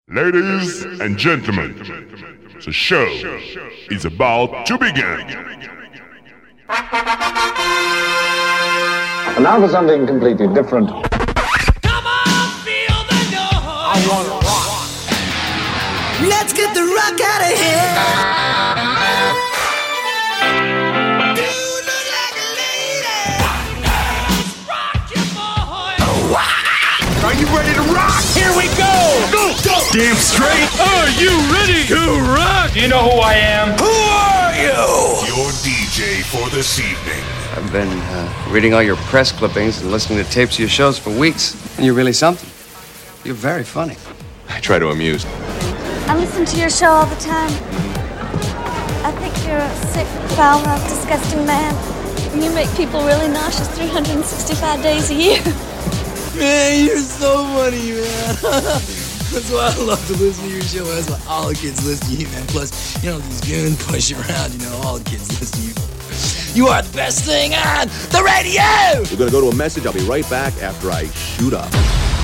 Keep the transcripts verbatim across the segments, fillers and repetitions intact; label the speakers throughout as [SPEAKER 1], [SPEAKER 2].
[SPEAKER 1] Ladies and gentlemen, the show is about to begin.
[SPEAKER 2] And now for something completely different.
[SPEAKER 3] Come on, feel the noise. I want to rock.
[SPEAKER 4] Let's get the rock out of here.
[SPEAKER 3] You look like a lady. Let's rock you, boy.
[SPEAKER 1] Are you ready to rock?
[SPEAKER 3] Here we go. Go, go.
[SPEAKER 1] Damn straight.
[SPEAKER 5] Are you ready to rock?
[SPEAKER 3] You know who I am.
[SPEAKER 4] Who are you?
[SPEAKER 1] Your D J for this evening.
[SPEAKER 6] I've been uh, reading all your press clippings and listening to tapes of your shows for weeks. And you're really something. You're very funny.
[SPEAKER 7] I try to amuse.
[SPEAKER 8] I listen to your show all the time. I think you're a sick, foul-mouthed, disgusting man. And you make people really nauseous three hundred sixty-five days a year.
[SPEAKER 4] Man, you're so funny, man. That's why I love to listen to your show. That's why all the kids listen to you, man. Plus, you know, these goons push you around. You know, all the kids listen to you. You are the best thing on the radio!
[SPEAKER 7] We're gonna go to a message. I'll be right back after I shoot up.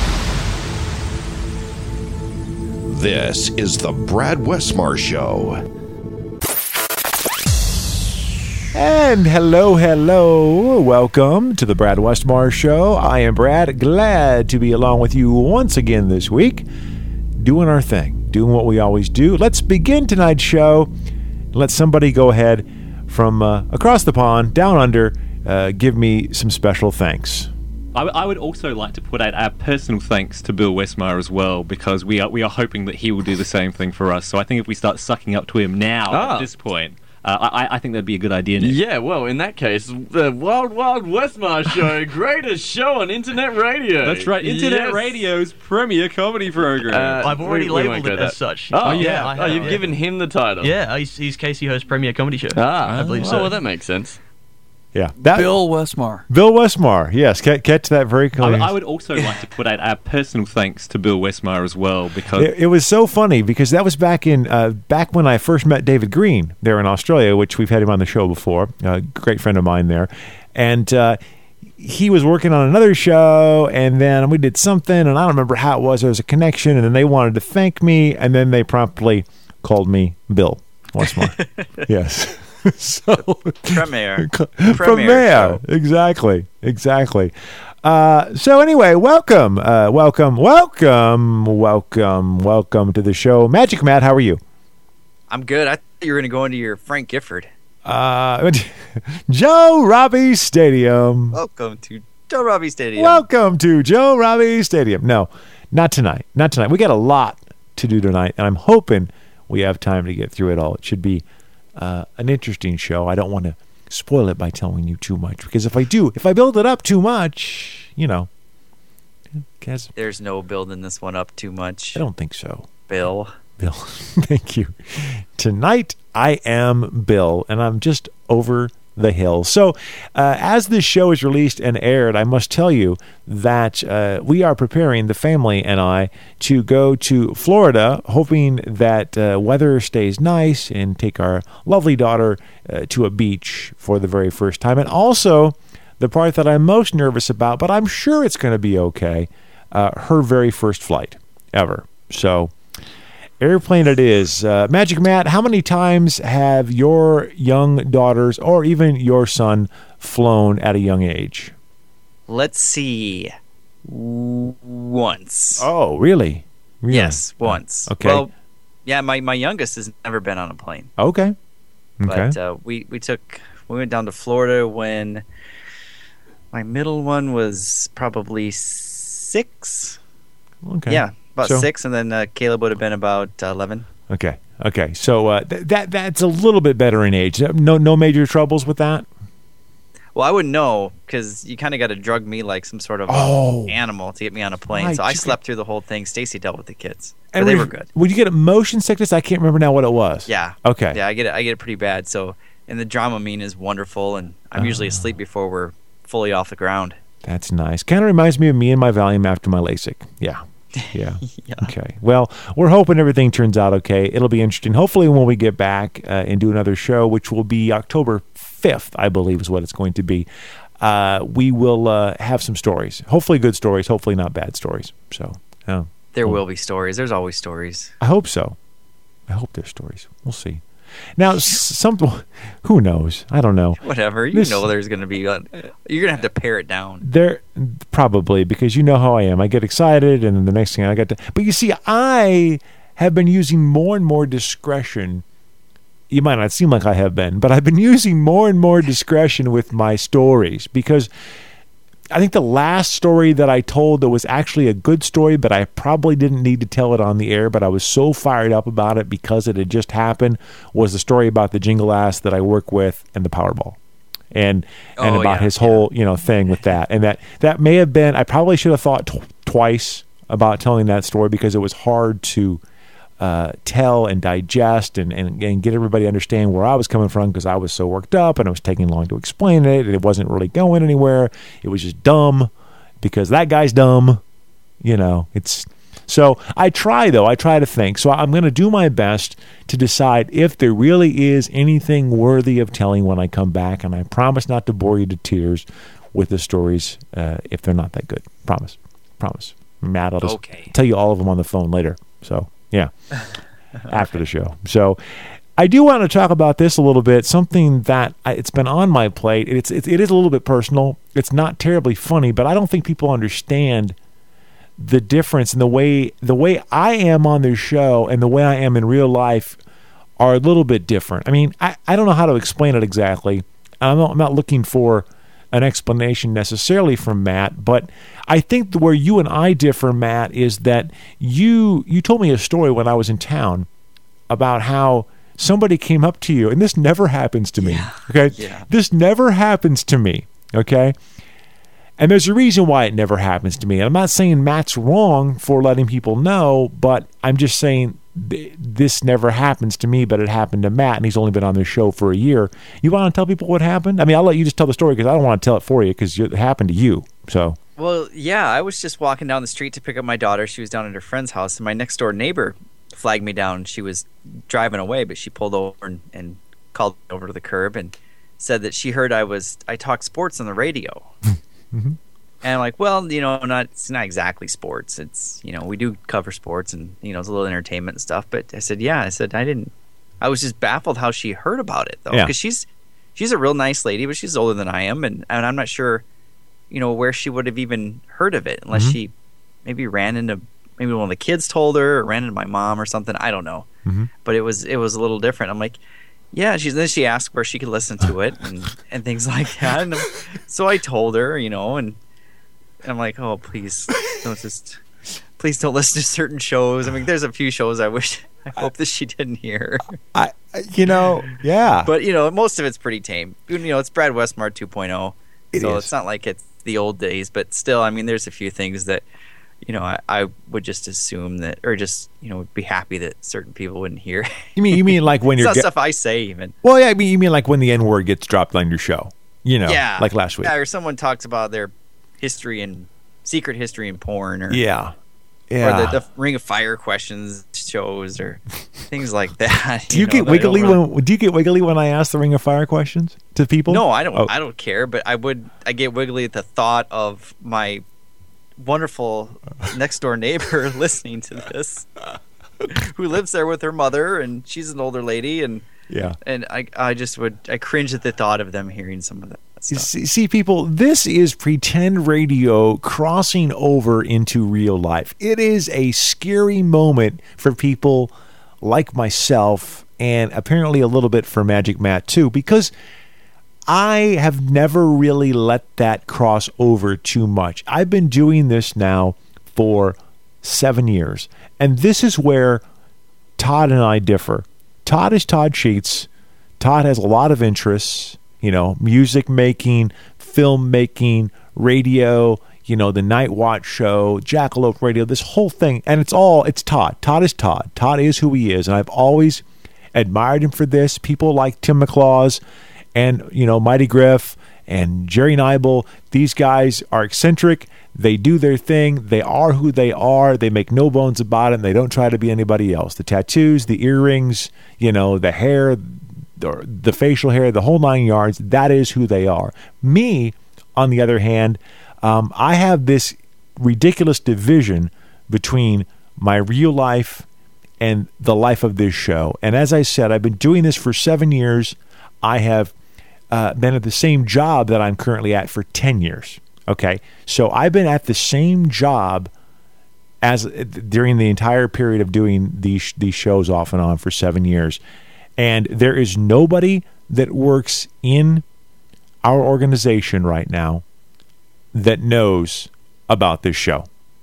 [SPEAKER 9] This is the Brad Westmar Show.
[SPEAKER 10] And hello, hello. Welcome to the Brad Westmar Show. I am Brad, glad to be along with you once again this week, doing our thing, doing what we always do. Let's begin tonight's show. Let somebody go ahead from uh, across the pond, down under, uh, give me some special thanks.
[SPEAKER 5] I, w- I would also like to put out our personal thanks to Bill Westmar as well, because we are we are hoping that he will do the same thing for us. So I think if we start sucking up to him now
[SPEAKER 11] Ah.
[SPEAKER 5] at this point, uh, I, I think that'd be a good idea, Nick.
[SPEAKER 11] Yeah, well, in that case, the Wild Wild Westmar Show, greatest show on internet radio.
[SPEAKER 5] That's right, Internet
[SPEAKER 11] Yes.
[SPEAKER 5] Radio's premier comedy program.
[SPEAKER 11] Uh,
[SPEAKER 12] I've already
[SPEAKER 11] we- we won't
[SPEAKER 12] labelled
[SPEAKER 11] go
[SPEAKER 12] it
[SPEAKER 11] that.
[SPEAKER 12] as such.
[SPEAKER 11] Oh,
[SPEAKER 12] yeah.
[SPEAKER 11] yeah.
[SPEAKER 12] I
[SPEAKER 11] oh,
[SPEAKER 12] have,
[SPEAKER 11] you've
[SPEAKER 12] yeah.
[SPEAKER 11] given him the title.
[SPEAKER 12] Yeah, he's, he's Casey Host Premier Comedy Show.
[SPEAKER 11] Ah,
[SPEAKER 12] I believe
[SPEAKER 11] oh,
[SPEAKER 12] so.
[SPEAKER 11] well, that makes sense.
[SPEAKER 10] Yeah, that,
[SPEAKER 13] Bill Westmar.
[SPEAKER 10] Bill Westmar. Yes, catch, catch that very
[SPEAKER 5] I,
[SPEAKER 10] clearly.
[SPEAKER 5] I would also like to put out our personal thanks to Bill Westmar as well, because
[SPEAKER 10] It, it was so funny because that was back in uh, back when I first met David Green there in Australia, which we've had him on the show before. A great friend of mine there, and uh, he was working on another show, and then we did something, and I don't remember how it was. There was a connection, and then they wanted to thank me, and then they promptly called me Bill Westmar. Yes. So
[SPEAKER 13] Premier.
[SPEAKER 10] Premier,
[SPEAKER 13] Premier
[SPEAKER 10] exactly, exactly. Uh, so anyway, welcome, uh, welcome, welcome, welcome, welcome to the show. Magic Matt, how are you?
[SPEAKER 13] I'm good. I thought you were going to go into your Frank Gifford.
[SPEAKER 10] Uh, Joe Robbie Stadium.
[SPEAKER 13] Welcome to Joe Robbie Stadium.
[SPEAKER 10] Welcome to Joe Robbie Stadium. No, not tonight. Not tonight. We got a lot to do tonight, and I'm hoping we have time to get through it all. It should be Uh, an interesting show. I don't want to spoil it by telling you too much, because if I do, if I build it up too much, you know, guess
[SPEAKER 13] There's no building this one up too much.
[SPEAKER 10] I don't think so.
[SPEAKER 13] Bill.
[SPEAKER 10] Bill, thank you. Tonight I am Bill, and I'm just over the hill. So, uh, as this show is released and aired, I must tell you that uh, we are preparing, the family and I, to go to Florida, hoping that uh, weather stays nice and take our lovely daughter uh, to a beach for the very first time. And also, the part that I'm most nervous about, but I'm sure it's going to be okay, uh, her very first flight ever. So, airplane it is. Uh, Magic Matt, how many times have your young daughters or even your son flown at a young age?
[SPEAKER 13] Let's see. W- Once.
[SPEAKER 10] Oh, really? Really?
[SPEAKER 13] Yes, once.
[SPEAKER 10] Okay.
[SPEAKER 13] Well, yeah, my, my youngest has never been on a plane.
[SPEAKER 10] Okay. Okay.
[SPEAKER 13] But uh, we, we took, we went down to Florida when my middle one was probably six.
[SPEAKER 10] Okay.
[SPEAKER 13] Yeah, about
[SPEAKER 10] So-
[SPEAKER 13] six, and then uh, Caleb would have been about uh, eleven.
[SPEAKER 10] Okay. Okay. So uh, th- that that's a little bit better in age. No no major troubles with that?
[SPEAKER 13] Well, I wouldn't know because you kind of got to drug me like some sort of
[SPEAKER 10] Oh.
[SPEAKER 13] animal to get me on a plane.
[SPEAKER 10] Right,
[SPEAKER 13] So I
[SPEAKER 10] you
[SPEAKER 13] slept through the whole thing. Stacy dealt with the kids, but
[SPEAKER 10] And
[SPEAKER 13] they
[SPEAKER 10] were-
[SPEAKER 13] were good.
[SPEAKER 10] Would you get a motion sickness? I can't remember now what it was.
[SPEAKER 13] Yeah.
[SPEAKER 10] Okay.
[SPEAKER 13] Yeah, I get it. I get it pretty bad. So, and the Dramamine is wonderful, and I'm usually
[SPEAKER 10] Ah.
[SPEAKER 13] asleep before we're fully off the ground.
[SPEAKER 10] That's nice. Kind of reminds me of me and my Valium after my LASIK. Yeah. Yeah.
[SPEAKER 13] Yeah.
[SPEAKER 10] Okay. Well, we're hoping everything turns out okay. It'll be interesting. Hopefully, when we get back uh, and do another show, which will be October fifth, I believe is what it's going to be, uh, we will uh, have some stories. Hopefully good stories. Hopefully not bad stories. So, uh,
[SPEAKER 13] There will be stories. There's always stories.
[SPEAKER 10] I hope so. I hope there's stories. We'll see. Now, s- some who knows? I don't know.
[SPEAKER 13] Whatever. You
[SPEAKER 10] This-
[SPEAKER 13] know there's going to be... Uh, you're going to have to pare it down.
[SPEAKER 10] There, probably, because you know how I am. I get excited, and then the next thing I got to... But you see, I have been using more and more discretion. You might not seem like I have been, but I've been using more and more discretion with my stories, because I think the last story that I told that was actually a good story, but I probably didn't need to tell it on the air, but I was so fired up about it because it had just happened, was the story about the jingle ass that I work with and the Powerball. And and
[SPEAKER 13] Oh,
[SPEAKER 10] about
[SPEAKER 13] yeah,
[SPEAKER 10] his whole, you know, thing with that. And that that may have been, I probably should have thought tw- twice about telling that story, because it was hard to uh, tell and digest and, and, and get everybody to understand where I was coming from, because I was so worked up and it was taking long to explain it, and it wasn't really going anywhere. It was just dumb because that guy's dumb. You know, it's so I try though. I try to think. So I'm going to do my best to decide if there really is anything worthy of telling when I come back, and I promise not to bore you to tears with the stories uh, if they're not that good. Promise, promise. Matt, I'll just
[SPEAKER 13] Okay.
[SPEAKER 10] tell you all of them on the phone later. So yeah, after the show. So I do want to talk about this a little bit. Something that I, it's been on my plate. It's it, it is a little bit personal. It's not terribly funny, but I don't think people understand the difference in the way the way I am on this show and the way I am in real life are a little bit different. I mean, I, I don't know how to explain it exactly. I'm not, I'm not looking for an explanation necessarily from Matt, but I think where you and I differ, Matt, is that you you told me a story when I was in town about how somebody came up to you, and this never happens to me.
[SPEAKER 13] Yeah.
[SPEAKER 10] Okay,
[SPEAKER 13] Yeah.
[SPEAKER 10] this never happens to me. Okay. And there's a reason why it never happens to me. And I'm not saying Matt's wrong for letting people know, but I'm just saying th- this never happens to me, but it happened to Matt, and he's only been on this show for a year. You want to tell people what happened? I mean, I'll let you just tell the story, because I don't want to tell it for you, because it happened to you. So
[SPEAKER 13] Well, yeah, I was just walking down the street to pick up my daughter. She was down at her friend's house, and my next door neighbor flagged me down. She was driving away, but she pulled over and, and called me over to the curb and said that she heard I was I talked sports on the radio.
[SPEAKER 10] Mm-hmm.
[SPEAKER 13] And I'm like, well, you know, not it's not exactly sports. It's, you know, we do cover sports and, you know, it's a little entertainment and stuff. But I said, yeah, I said, I didn't. I was just baffled how she heard about it, though,
[SPEAKER 10] Yeah.
[SPEAKER 13] because she's she's a real nice lady, but she's older than I am, and, and I'm not sure, you know, where she would have even heard of it unless
[SPEAKER 10] Mhm.
[SPEAKER 13] she maybe ran into maybe one of the kids told her, or ran into my mom or something. I don't know,
[SPEAKER 10] Mhm.
[SPEAKER 13] but it was it was a little different. I'm like, yeah. She's then she asked where she could listen to it and, and things like that. And so I told her, you know, and I'm like, oh, please don't just please don't listen to certain shows. I mean, there's a few shows I wish I hope that she didn't hear.
[SPEAKER 10] I, you know, yeah.
[SPEAKER 13] But you know, most of it's pretty tame. You know, it's Brad Westmar two point oh,
[SPEAKER 10] It
[SPEAKER 13] so
[SPEAKER 10] is.
[SPEAKER 13] it's not like it's the old days. But still, I mean, there's a few things that, you know, I, I would just assume that, or just, you know, would be happy that certain people wouldn't hear.
[SPEAKER 10] You mean you mean like when
[SPEAKER 13] It's
[SPEAKER 10] you're
[SPEAKER 13] not
[SPEAKER 10] get-
[SPEAKER 13] stuff I say even.
[SPEAKER 10] well, yeah. I mean you mean like when the N word gets dropped on your show, you know,
[SPEAKER 13] Yeah,
[SPEAKER 10] like last week.
[SPEAKER 13] Yeah, or someone talks about their history and secret history in porn, or
[SPEAKER 10] Yeah,
[SPEAKER 13] or
[SPEAKER 10] yeah.
[SPEAKER 13] the, the Ring of Fire questions shows, or things like that.
[SPEAKER 10] do you,
[SPEAKER 13] know,
[SPEAKER 10] get
[SPEAKER 13] that I don't
[SPEAKER 10] wiggly
[SPEAKER 13] really-
[SPEAKER 10] when do you get wiggly when I ask the Ring of Fire questions to people?
[SPEAKER 13] No, I don't.
[SPEAKER 10] Oh.
[SPEAKER 13] I don't care. But I would. I get wiggly at the thought of my wonderful next door neighbor listening to this, who lives there with her mother, and she's an older lady, and
[SPEAKER 10] Yeah.
[SPEAKER 13] and I, I just would. I cringe at the thought of them hearing some of that stuff.
[SPEAKER 10] See, see, people, this is pretend radio crossing over into real life. It is a scary moment for people like myself, and apparently a little bit for Magic Matt too, because I have never really let that cross over too much. I've been doing this now for seven years, and this is where Todd and I differ. Todd is Todd Sheets. Todd has a lot of interests, you know, music making, film making, radio, you know, the Night Watch show, Jackalope Radio, this whole thing. And it's all, it's Todd. Todd is Todd. Todd is who he is. And I've always admired him for this. People like Tim McLaws and, you know, Mighty Griff and Jerry Nibel, these guys are eccentric. They do their thing. They are who they are. They make no bones about it, and they don't try to be anybody else. The tattoos, the earrings, you know, the hair, the, the facial hair, the whole nine yards, that is who they are. Me, on the other hand, um, I have this ridiculous division between my real life and the life of this show. And as I said, I've been doing this for seven years. I have uh, been at the same job that I'm currently at for ten years. Okay, so I've been at the same job as during the entire period of doing these these shows off and on for seven years. And there is nobody that works in our organization right now that knows about this show,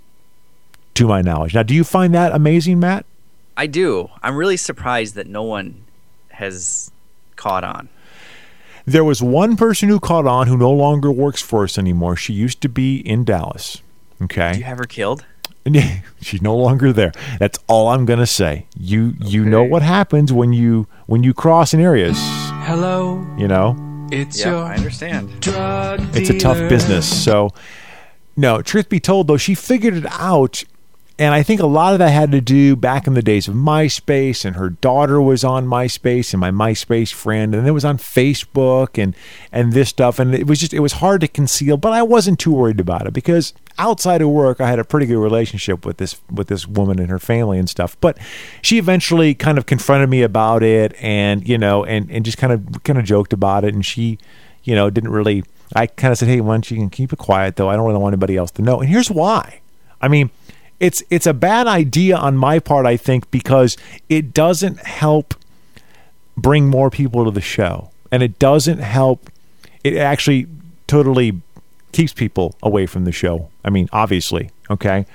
[SPEAKER 10] to my knowledge. Now, do you find that amazing, Matt?
[SPEAKER 13] I do. I'm really surprised that no one has caught on.
[SPEAKER 10] There was one person who caught on who no longer works for us anymore. She used to be in Dallas. Okay.
[SPEAKER 13] Do you have her killed?
[SPEAKER 10] She's no longer there. That's all I'm gonna say. You you okay. know what happens when you when you cross in areas.
[SPEAKER 14] Hello.
[SPEAKER 10] You know.
[SPEAKER 13] It's yeah, your I understand.
[SPEAKER 14] Drug
[SPEAKER 10] it's a tough business. So, no. Truth be told, though, she figured it out. And I think a lot of that had to do back in the days of MySpace, and her daughter was on MySpace, and my MySpace friend, and it was on Facebook, and and this stuff, and it was just it was hard to conceal. But I wasn't too worried about it because outside of work, I had a pretty good relationship with this with this woman and her family and stuff. But she eventually kind of confronted me about it, and you know, and and just kind of kind of joked about it, and she, you know, didn't really. I kind of said, hey, why don't you can keep it quiet though? I don't really want anybody else to know. And here's why. I mean. It's it's a bad idea on my part, I think, because it doesn't help bring more people to the show. And it doesn't help. It actually totally keeps people away from the show. I mean, obviously, okay?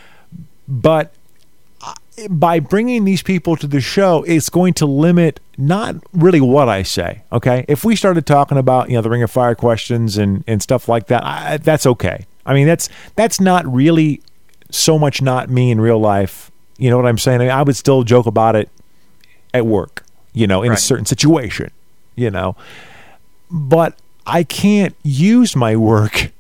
[SPEAKER 10] But by bringing these people to the show, it's going to limit not really what I say, okay? If we started talking about, you know, the Ring of Fire questions and, and stuff like that, I, that's okay. I mean, that's that's not really... so much not me in real life. You know what I'm saying? I mean, I would still joke about it at work, you know, in right. a certain situation, you know. But I can't use my work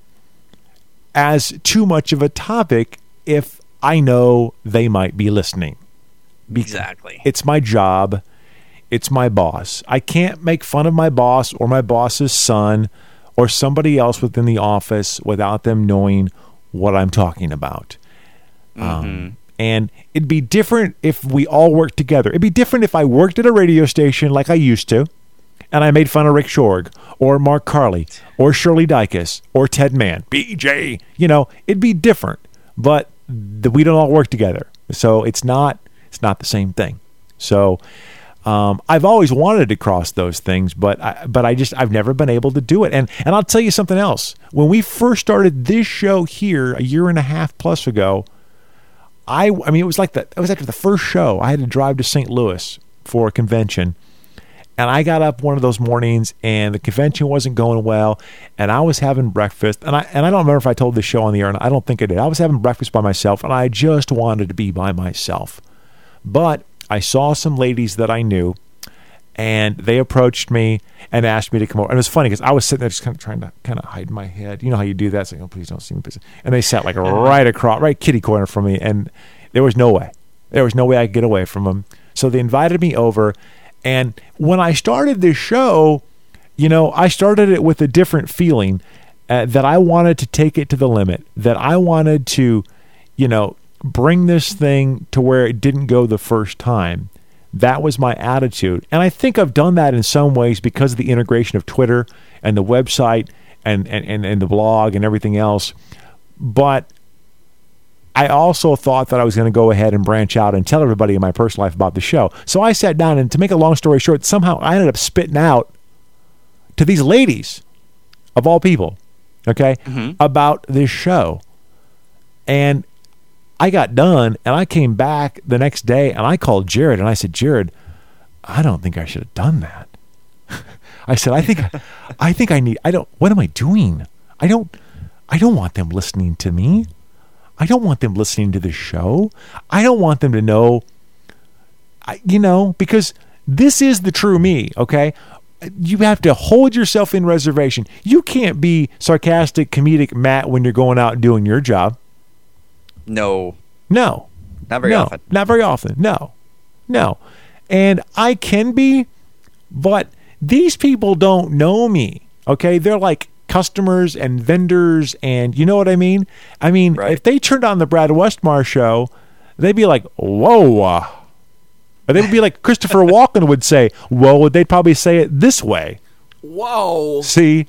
[SPEAKER 10] as too much of a topic if I know they might be listening.
[SPEAKER 13] Exactly.
[SPEAKER 10] It's my job. It's my boss. I can't make fun of my boss or my boss's son or somebody else within the office without them knowing what I'm talking about.
[SPEAKER 13] Mm-hmm.
[SPEAKER 10] Um, and it'd be different if we all worked together. It'd be different if I worked at a radio station like I used to, and I made fun of Rick Shorg, or Mark Carley, or Shirley Dykes, or Ted Mann, B J. You know, it'd be different, but the, we don't all work together, so it's not it's not the same thing. So um, I've always wanted to cross those things, but I, but I just I've never been able to do it. And and I'll tell you something else. When we first started this show here a year and a half plus ago. I, I mean, it was like the, it was after the first show. I had to drive to Saint Louis for a convention. And I got up one of those mornings and the convention wasn't going well. And I was having breakfast. And I, and I don't remember if I told this show on the air. And I don't think I did. I was having breakfast by myself and I just wanted to be by myself. But I saw some ladies that I knew and they approached me and asked me to come over. And it was funny because I was sitting there just kind of trying to kind of hide my head. You know how you do that? It's like, oh, please don't see me. And they sat like right across, right kitty corner from me. And there was no way. There was no way I could get away from them. So they invited me over. And when I started this show, you know, I started it with a different feeling uh, that I wanted to take it to the limit, that I wanted to, you know, bring this thing to where it didn't go the first time. That was my attitude. And I think I've done that in some ways because of the integration of Twitter and the website and, and, and, and the blog and everything else. But I also thought that I was going to go ahead and branch out and tell everybody in my personal life about the show. So I sat down, and to make a long story short, somehow I ended up spitting out to these ladies, of all people, okay, mm-hmm. about this show. And I got done, and I came back the next day, and I called Jared, and I said, Jared, I don't think I should have done that. I said, I think, I think I need. I don't. What am I doing? I don't. I don't want them listening to me. I don't want them listening to the show. I don't want them to know. I, you know, because this is the true me. Okay, you have to hold yourself in reservation. You can't be sarcastic, comedic Matt when you're going out and doing your job.
[SPEAKER 13] No.
[SPEAKER 10] No.
[SPEAKER 13] Not very
[SPEAKER 10] no.
[SPEAKER 13] often.
[SPEAKER 10] Not very often. No. No. And I can be, but these people don't know me. Okay? They're like customers and vendors and you know what I mean? I mean, right. If they turned on the Brad Westmar show, they'd be like, whoa. Uh, or they would be like Christopher Walken would say, whoa, they'd probably say it this way.
[SPEAKER 14] Whoa.
[SPEAKER 10] See?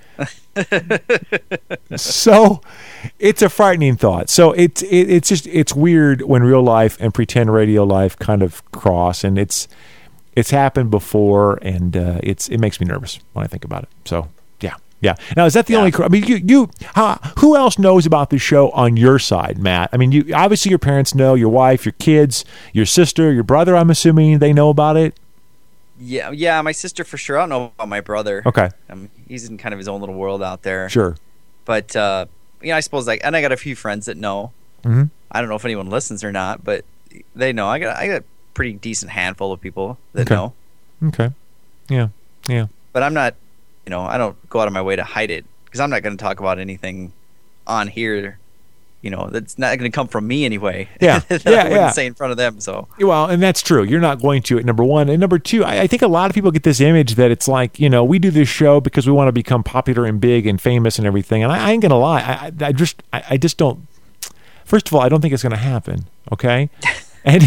[SPEAKER 10] So it's a frightening thought. So it's it, it's just it's weird when real life and pretend radio life kind of cross, and it's it's happened before, and uh, it's it makes me nervous when I think about it. So yeah, yeah. Now is that the yeah. only? I mean, you you how, who else knows about the show on your side, Matt? I mean, you obviously your parents know, your wife, your kids, your sister, your brother. I'm assuming they know about it.
[SPEAKER 13] Yeah, yeah, my sister for sure. I don't know about my brother.
[SPEAKER 10] Okay.
[SPEAKER 13] Um, he's in kind of his own little world out there.
[SPEAKER 10] Sure.
[SPEAKER 13] But, uh, you know, I suppose, like, and I got a few friends that know.
[SPEAKER 10] Mm-hmm.
[SPEAKER 13] I don't know if anyone listens or not, but they know. I got I got a pretty decent handful of people that
[SPEAKER 10] okay.
[SPEAKER 13] know.
[SPEAKER 10] Okay. Yeah, yeah.
[SPEAKER 13] But I'm not, you know, I don't go out of my way to hide it, because I'm not going to talk about anything on here, you know, that's not going to come from me anyway.
[SPEAKER 10] Yeah,
[SPEAKER 13] that
[SPEAKER 10] yeah,
[SPEAKER 13] I wouldn't
[SPEAKER 10] yeah.
[SPEAKER 13] say in front of them. So
[SPEAKER 10] well, and that's true. You're not going to, number one, and number two. I, I think a lot of people get this image that it's like, you know, we do this show because we want to become popular and big and famous and everything. And I, I ain't gonna lie, I, I, I just, I, I just don't. First of all, I don't think it's going to happen. Okay, and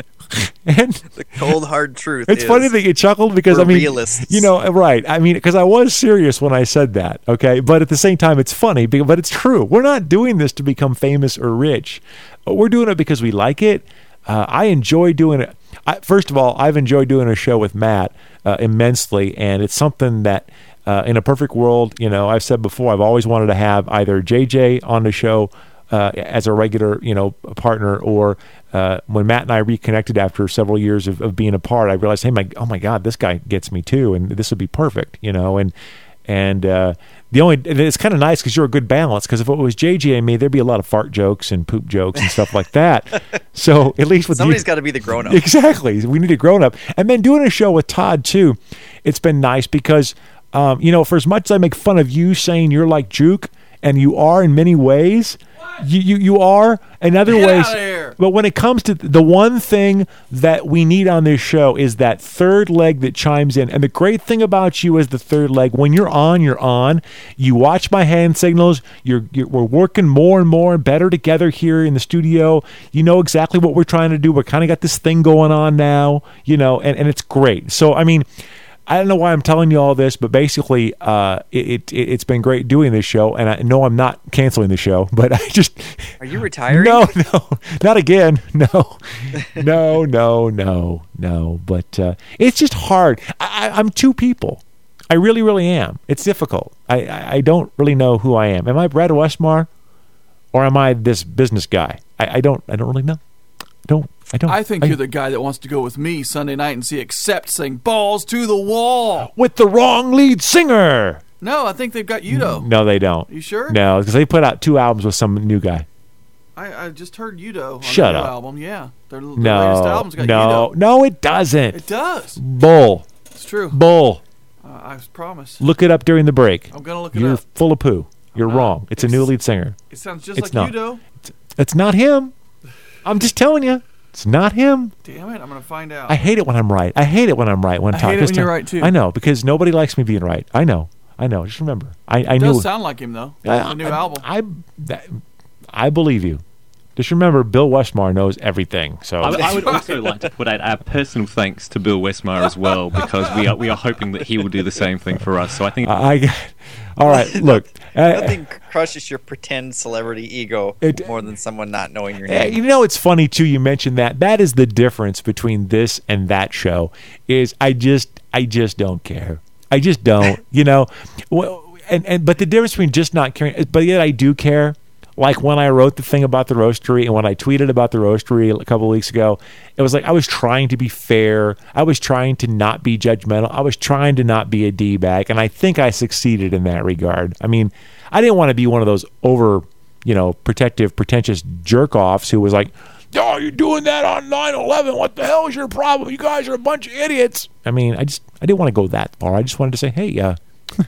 [SPEAKER 10] and
[SPEAKER 13] the cold hard truth.
[SPEAKER 10] It's
[SPEAKER 13] is
[SPEAKER 10] funny that you chuckled because
[SPEAKER 13] we're
[SPEAKER 10] I mean,
[SPEAKER 13] realists.
[SPEAKER 10] you know, right? I mean, because I was serious when I said that. Okay, but at the same time, it's funny, be- but it's true. We're not doing this to become famous or rich. We're doing it because we like it. Uh, I enjoy doing it. I, first of all, I've enjoyed doing a show with Matt uh, immensely, and it's something that, uh, in a perfect world, you know, I've said before, I've always wanted to have either J J on the show uh, as a regular, you know, partner, or uh, when Matt and I reconnected after several years of, of being apart, I realized, hey, my, oh my God, this guy gets me too, and this would be perfect, you know, and and uh, the only and it's kind of nice because you're a good balance. Because if it was J J and me, there'd be a lot of fart jokes and poop jokes and stuff like that. So at least with
[SPEAKER 13] somebody's
[SPEAKER 10] you,
[SPEAKER 13] got to be the grown up.
[SPEAKER 10] Exactly, we need a grown up. And then doing a show with Todd too, it's been nice because um, you know, for as much as I make fun of you saying you're like Juke, and you are in many ways. You, you you are in other
[SPEAKER 14] Get
[SPEAKER 10] ways,
[SPEAKER 14] out of here.
[SPEAKER 10] But when it comes to the one thing that we need on this show is that third leg that chimes in. And the great thing about you is the third leg. When you're on, you're on. You watch my hand signals. You're, you're we're working more and more and better together here in the studio. You know exactly what we're trying to do. We're kind of got this thing going on now, you know, and, and it's great. So I mean, I don't know why I'm telling you all this, but basically, uh, it, it it's been great doing this show, and I know I'm not canceling the show, but I just
[SPEAKER 13] are you retiring?
[SPEAKER 10] No, no, not again. No, no, no, no, no. But uh, it's just hard. I, I, I'm two people. I really, really am. It's difficult. I, I, I don't really know who I am. Am I Brad Westmar, or am I this business guy? I, I don't. I don't really know. I don't. I don't.
[SPEAKER 14] I think
[SPEAKER 10] I,
[SPEAKER 14] you're the guy that wants to go with me Sunday night and see Accept sing Balls to the Wall.
[SPEAKER 10] With the wrong lead singer.
[SPEAKER 14] No, I think they've got Udo.
[SPEAKER 10] No, they don't.
[SPEAKER 14] You sure?
[SPEAKER 10] No, because they put out two albums with some new guy.
[SPEAKER 14] I, I just heard Udo on
[SPEAKER 10] Shut
[SPEAKER 14] their
[SPEAKER 10] up.
[SPEAKER 14] album. Yeah. Their, their
[SPEAKER 10] No,
[SPEAKER 14] latest album's got
[SPEAKER 10] no,
[SPEAKER 14] Udo.
[SPEAKER 10] no, it doesn't.
[SPEAKER 14] It does.
[SPEAKER 10] Bull.
[SPEAKER 14] It's true.
[SPEAKER 10] Bull.
[SPEAKER 14] Uh, I promise.
[SPEAKER 10] Look it up during the break.
[SPEAKER 14] I'm going to look it
[SPEAKER 10] You're
[SPEAKER 14] up.
[SPEAKER 10] full of poo. You're wrong. It's, it's a new lead singer.
[SPEAKER 14] It sounds just
[SPEAKER 10] it's
[SPEAKER 14] like
[SPEAKER 10] not.
[SPEAKER 14] Udo.
[SPEAKER 10] It's, it's not him. I'm just telling you. It's not him.
[SPEAKER 14] Damn it, I'm going to find out.
[SPEAKER 10] I hate it when I'm right. I hate it when I'm right. When
[SPEAKER 14] I
[SPEAKER 10] talk,
[SPEAKER 14] hate it when you're right, too.
[SPEAKER 10] I know, because nobody likes me being right. I know. I know. Just remember. I, I
[SPEAKER 14] it
[SPEAKER 10] knew.
[SPEAKER 14] does sound like him, though.
[SPEAKER 10] I,
[SPEAKER 14] the new
[SPEAKER 10] I,
[SPEAKER 14] album.
[SPEAKER 10] I, I, I believe you. Just remember, Bill Westmar knows everything. So
[SPEAKER 5] I, I would also like to put out our personal thanks to Bill Westmar as well, because we are we are hoping that he will do the same thing for us. So I think.
[SPEAKER 10] I, I all right. Look,
[SPEAKER 13] nothing uh, crushes your pretend celebrity ego
[SPEAKER 10] it,
[SPEAKER 13] more than someone not knowing your
[SPEAKER 10] uh,
[SPEAKER 13] name.
[SPEAKER 10] You know, it's funny too. You mentioned that. That is the difference between this and that show. Is I just I just don't care. I just don't. You know, well, and and but the difference between just not caring, but yet I do care. Like when I wrote the thing about the roastery and when I tweeted about the roastery a couple of weeks ago, it was like I was trying to be fair. I was trying to not be judgmental. I was trying to not be a D-bag. And I think I succeeded in that regard. I mean, I didn't want to be one of those over, you know, protective, pretentious jerk-offs who was like, oh, you're doing that on nine eleven. What the hell is your problem? You guys are a bunch of idiots. I mean, I just, I didn't want to go that far. I just wanted to say, hey, uh,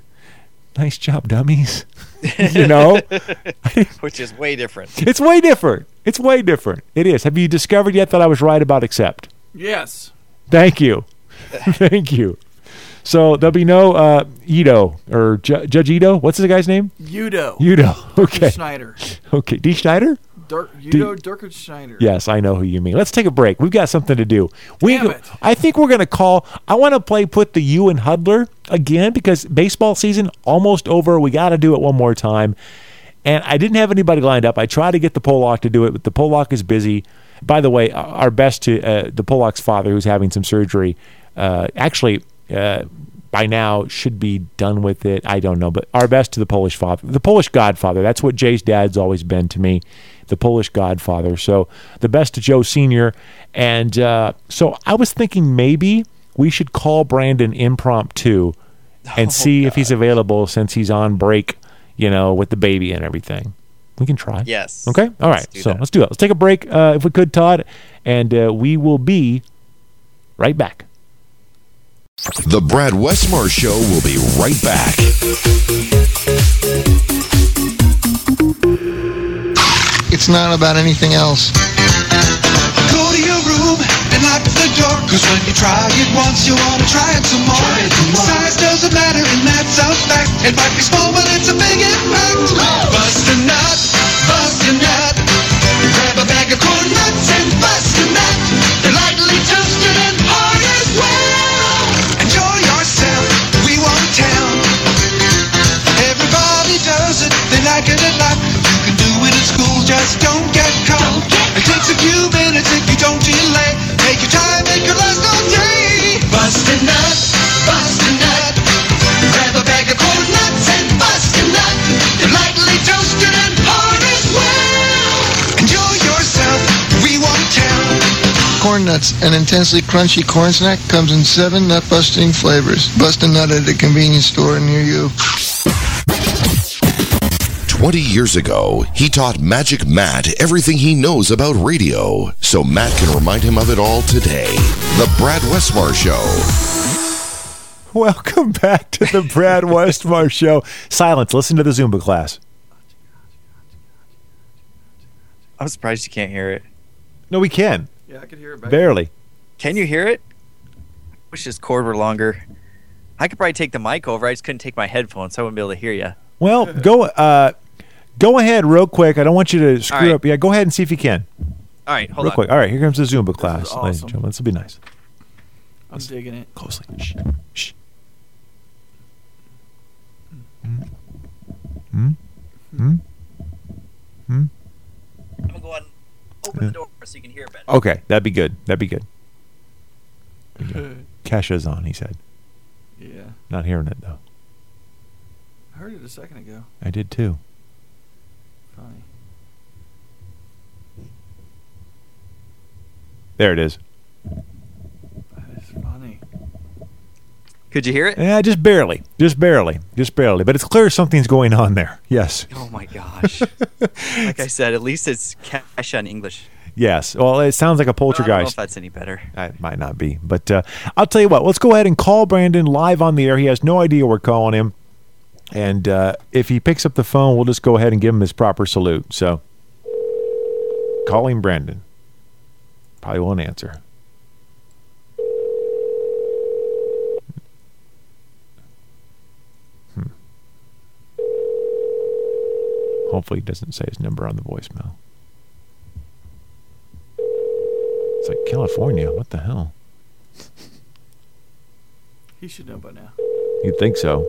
[SPEAKER 10] nice job, dummies. You know?
[SPEAKER 13] Which is way different.
[SPEAKER 10] It's way different. It's way different. It is. Have you discovered yet that I was right about Accept?
[SPEAKER 14] Yes.
[SPEAKER 10] Thank you. Thank you. So there'll be no uh, Ito or Ju- Judge Ito. What's the guy's name?
[SPEAKER 14] Udo.
[SPEAKER 10] Udo. Okay.
[SPEAKER 14] D. Schneider.
[SPEAKER 10] Okay. D. Schneider?
[SPEAKER 14] Dirk, you
[SPEAKER 10] Do-
[SPEAKER 14] know Dirkensteiner.
[SPEAKER 10] Yes, I know who you mean. Let's take a break. We've got something to do. We,
[SPEAKER 14] Damn it.
[SPEAKER 10] I think we're going to call. I want to play Put the U in Huddler again because baseball season almost over. We got to do it one more time. And I didn't have anybody lined up. I tried to get the Pollock to do it, but the Pollock is busy. By the way, our best to uh, the Pollock's father, who's having some surgery, uh, actually uh, by now should be done with it. I don't know, but our best to the Polish father, the Polish godfather. That's what Jay's dad's always been to me, the Polish godfather. So the best to Joe Senior And uh, so I was thinking maybe we should call Brandon impromptu and
[SPEAKER 13] Oh,
[SPEAKER 10] see if he's
[SPEAKER 13] gosh.
[SPEAKER 10] available since he's on break, you know, with the baby and everything. We can try.
[SPEAKER 13] Yes.
[SPEAKER 10] Okay? All right.
[SPEAKER 13] Let's do
[SPEAKER 10] So
[SPEAKER 13] that.
[SPEAKER 10] let's do it. Let's take a break, uh, if we could, Todd, and uh, we will be right back.
[SPEAKER 9] The Brad Westmar Show will be right back.
[SPEAKER 15] It's not about anything else.
[SPEAKER 3] Go to your room and lock the door, cause when you try it once, you wanna try it some more. Try it some more. Size doesn't matter and that's a fact. It might be small, but it's a big impact. Bust a nut, bust a nut. Grab a bag of corn nuts and bust a nut. They're lightly toasted and hard as well. Enjoy yourself, we won't tell. Everybody does it, they like it a lot. You can do it at school, just don't get caught. It takes a few minutes if you don't delay. Take your time, make your last all day. Bust a nut, bust a nut. Grab a bag of corn nuts and bust a nut. They're lightly toasted and hard as well. Enjoy yourself, we won't tell.
[SPEAKER 15] Corn Nuts, an intensely crunchy corn snack, comes in seven nut-busting flavors. Bust a nut at a convenience store near you.
[SPEAKER 9] twenty years ago, he taught Magic Matt everything he knows about radio, so Matt can remind him of it all today. The Brad Westmar Show.
[SPEAKER 10] Welcome back to the Brad Westmar Show. Silence. Listen to the Zumba class.
[SPEAKER 13] I'm surprised you can't hear it.
[SPEAKER 10] No, we can.
[SPEAKER 14] Yeah, I could hear it back.
[SPEAKER 10] Barely.
[SPEAKER 13] Can you hear it? Wish this cord were longer. I could probably take the mic over. I just couldn't take my headphones, so I wouldn't be able to hear you.
[SPEAKER 10] Well, go uh, go ahead real quick. I don't want you to screw
[SPEAKER 13] right.
[SPEAKER 10] up. Yeah, go ahead and see if you can.
[SPEAKER 13] All right, hold
[SPEAKER 10] real
[SPEAKER 13] on.
[SPEAKER 10] quick. All right, here comes the Zumba class,
[SPEAKER 14] is
[SPEAKER 10] ladies and
[SPEAKER 14] awesome.
[SPEAKER 10] gentlemen. This will be nice.
[SPEAKER 14] I'm digging it.
[SPEAKER 10] Closely. Shh. Shh. Hmm? Hmm? Hmm?
[SPEAKER 13] I'm gonna go ahead and open the door so you can hear it better.
[SPEAKER 10] Okay, that'd be good. That'd be good. Kesha's on, he said.
[SPEAKER 14] Yeah.
[SPEAKER 10] Not hearing it, though.
[SPEAKER 14] I heard it a second ago.
[SPEAKER 10] I did, too.
[SPEAKER 14] Funny.
[SPEAKER 10] There it is.
[SPEAKER 14] That is funny.
[SPEAKER 13] Could you hear it?
[SPEAKER 10] Yeah, just barely. Just barely. Just barely. But it's clear something's going on there. Yes.
[SPEAKER 13] Oh my gosh! Like I said, at least it's Kesha in English.
[SPEAKER 10] Yes. Well, it sounds like a
[SPEAKER 13] I don't know
[SPEAKER 10] poltergeist.
[SPEAKER 13] if that's any better.
[SPEAKER 10] It might not be. But uh, I'll tell you what. Let's go ahead and call Brandon live on the air. He has no idea we're calling him. And uh, if he picks up the phone, we'll just go ahead and give him his proper salute. So, calling Brandon. Probably won't answer. Hmm. Hopefully he doesn't say his number on the voicemail. It's like California. What the hell?
[SPEAKER 14] He should know by now.
[SPEAKER 10] You'd think so.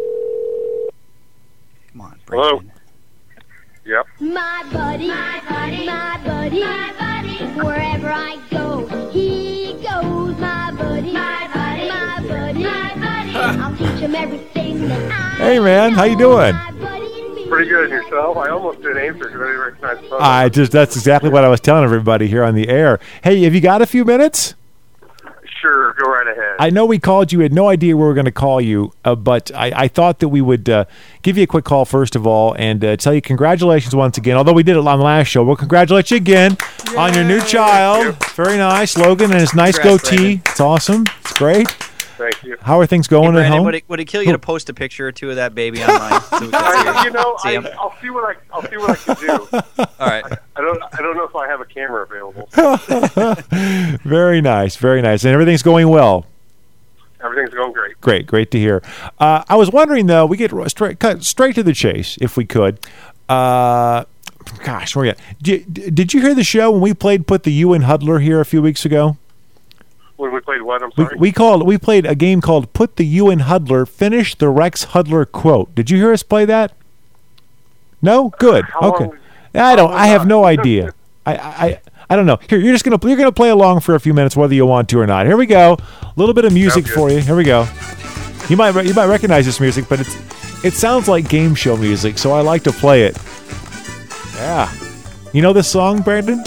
[SPEAKER 13] Come on,
[SPEAKER 16] Hello. Yep.
[SPEAKER 17] My buddy, my buddy, my buddy, my buddy. Wherever I go, he goes. My buddy, my buddy, my buddy, my buddy. I'll teach him everything that I
[SPEAKER 10] Hey, man. How you doing?
[SPEAKER 16] Pretty good. And yourself? I almost didn't answer because I didn't recognize the phone.
[SPEAKER 10] I just that's exactly what I was telling everybody here on the air. Hey, have you got a few minutes?
[SPEAKER 16] Sure, go right ahead.
[SPEAKER 10] I know we called you. We had no idea we were going to call you, uh, but I, I thought that we would uh, give you a quick call first of all and uh, tell you congratulations once again. Although we did it on the last show, we'll congratulate you again Yay. on your new child. Very nice. Logan and his nice
[SPEAKER 13] Congrats,
[SPEAKER 10] goatee.
[SPEAKER 13] Brandon.
[SPEAKER 10] It's awesome. It's great.
[SPEAKER 16] Thank you.
[SPEAKER 10] How are things going
[SPEAKER 13] Hey,
[SPEAKER 10] at
[SPEAKER 13] Brandon,
[SPEAKER 10] home?
[SPEAKER 13] would it, would it kill you to post a picture or two of that baby online? So we can see,
[SPEAKER 16] I, you know,
[SPEAKER 13] see
[SPEAKER 16] I,
[SPEAKER 13] him?
[SPEAKER 16] I'll see what I I'll see what I can do.
[SPEAKER 13] All right.
[SPEAKER 16] I, I don't I don't know if I have a camera available.
[SPEAKER 10] Very nice. Very nice. And everything's going well.
[SPEAKER 16] Everything's going great.
[SPEAKER 10] Great, great to hear. Uh, I was wondering, though, we get straight, cut straight to the chase, if we could. Uh, gosh, where are you at? Did, did you hear the show when we played Put the U in Huddler here a few weeks ago?
[SPEAKER 16] When we played what? I'm
[SPEAKER 10] We,
[SPEAKER 16] sorry.
[SPEAKER 10] we called we played a game called Put the U in Huddler. Finish the Rex Huddler quote. Did you hear us play that? No, good.
[SPEAKER 16] How
[SPEAKER 10] Okay.
[SPEAKER 16] long-
[SPEAKER 10] I don't.
[SPEAKER 16] how
[SPEAKER 10] I have
[SPEAKER 16] long?
[SPEAKER 10] no idea. I, I I don't know. Here, you're just gonna you're gonna play along for a few minutes, whether you want to or not. Here we go. A little bit of music
[SPEAKER 16] Sounds
[SPEAKER 10] for
[SPEAKER 16] good.
[SPEAKER 10] you. Here we go. You might re- you might recognize this music, but it's it sounds like game show music, so I like to play it. Yeah. You know this song, Brandon?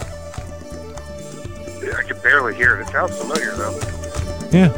[SPEAKER 16] I can barely hear it. It sounds familiar though.
[SPEAKER 10] Yeah.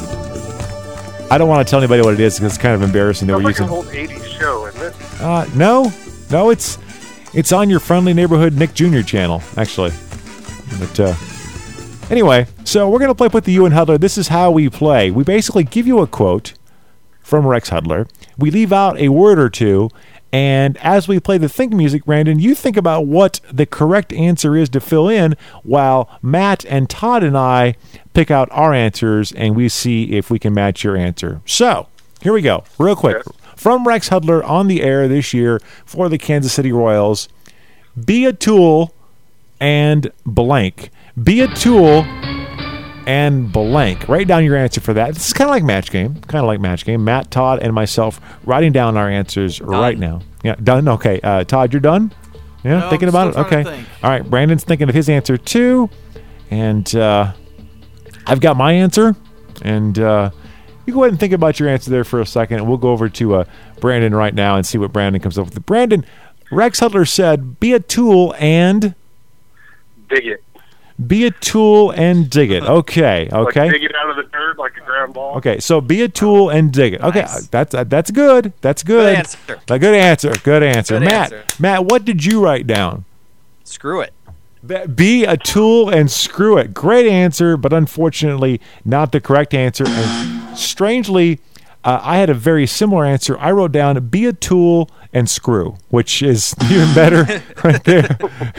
[SPEAKER 10] I don't want to tell anybody what it is because it's kind of embarrassing that
[SPEAKER 16] Sounds
[SPEAKER 10] we're
[SPEAKER 16] like
[SPEAKER 10] using.
[SPEAKER 16] an old eighties show, isn't it?
[SPEAKER 10] Uh, no, no, it's it's on your friendly neighborhood Nick Junior channel, actually. But uh, anyway, so we're gonna play Put the U in Huddler. This is how we play. We basically give you a quote from Rex Huddler. We leave out a word or two, and as we play the think music, Brandon, you think about what the correct answer is to fill in, while Matt and Todd and I pick out our answers, and we see if we can match your answer. So here we go, real quick.
[SPEAKER 16] Yes.
[SPEAKER 10] From Rex Huddler on the air this year for the Kansas City Royals. Be a tool and blank. Be a tool and blank. Write down your answer for that. This is kind of like Match Game. Kind of like Match Game. Matt, Todd, and myself writing down our answers right now. Yeah, done? Okay. Uh, Todd, you're done? Yeah,
[SPEAKER 14] No,
[SPEAKER 10] thinking
[SPEAKER 14] I'm
[SPEAKER 10] about it?
[SPEAKER 14] still trying to
[SPEAKER 10] Okay.
[SPEAKER 14] think.
[SPEAKER 10] All right, Brandon's thinking of his answer too. And uh, I've got my answer. And uh, you go ahead and think about your answer there for a second. And we'll go over to uh, Brandon right now and see what Brandon comes up with. Brandon, Rex Huddler said, be a tool and...
[SPEAKER 16] Dig it.
[SPEAKER 10] Be a tool and dig it. Okay, okay.
[SPEAKER 16] Like dig it out of the dirt like a ground ball.
[SPEAKER 10] Okay, so be a tool and dig it. Okay,
[SPEAKER 13] Nice.
[SPEAKER 10] that's uh, that's good. That's good.
[SPEAKER 13] Good answer.
[SPEAKER 10] A good answer. Good answer.
[SPEAKER 13] Good
[SPEAKER 10] Matt,
[SPEAKER 13] answer.
[SPEAKER 10] Matt, what did you write down?
[SPEAKER 13] Screw it.
[SPEAKER 10] Be- Be a tool and screw it. Great answer, but unfortunately not the correct answer. And strangely, uh, I had a very similar answer. I wrote down be a tool and screw, which is even better right there.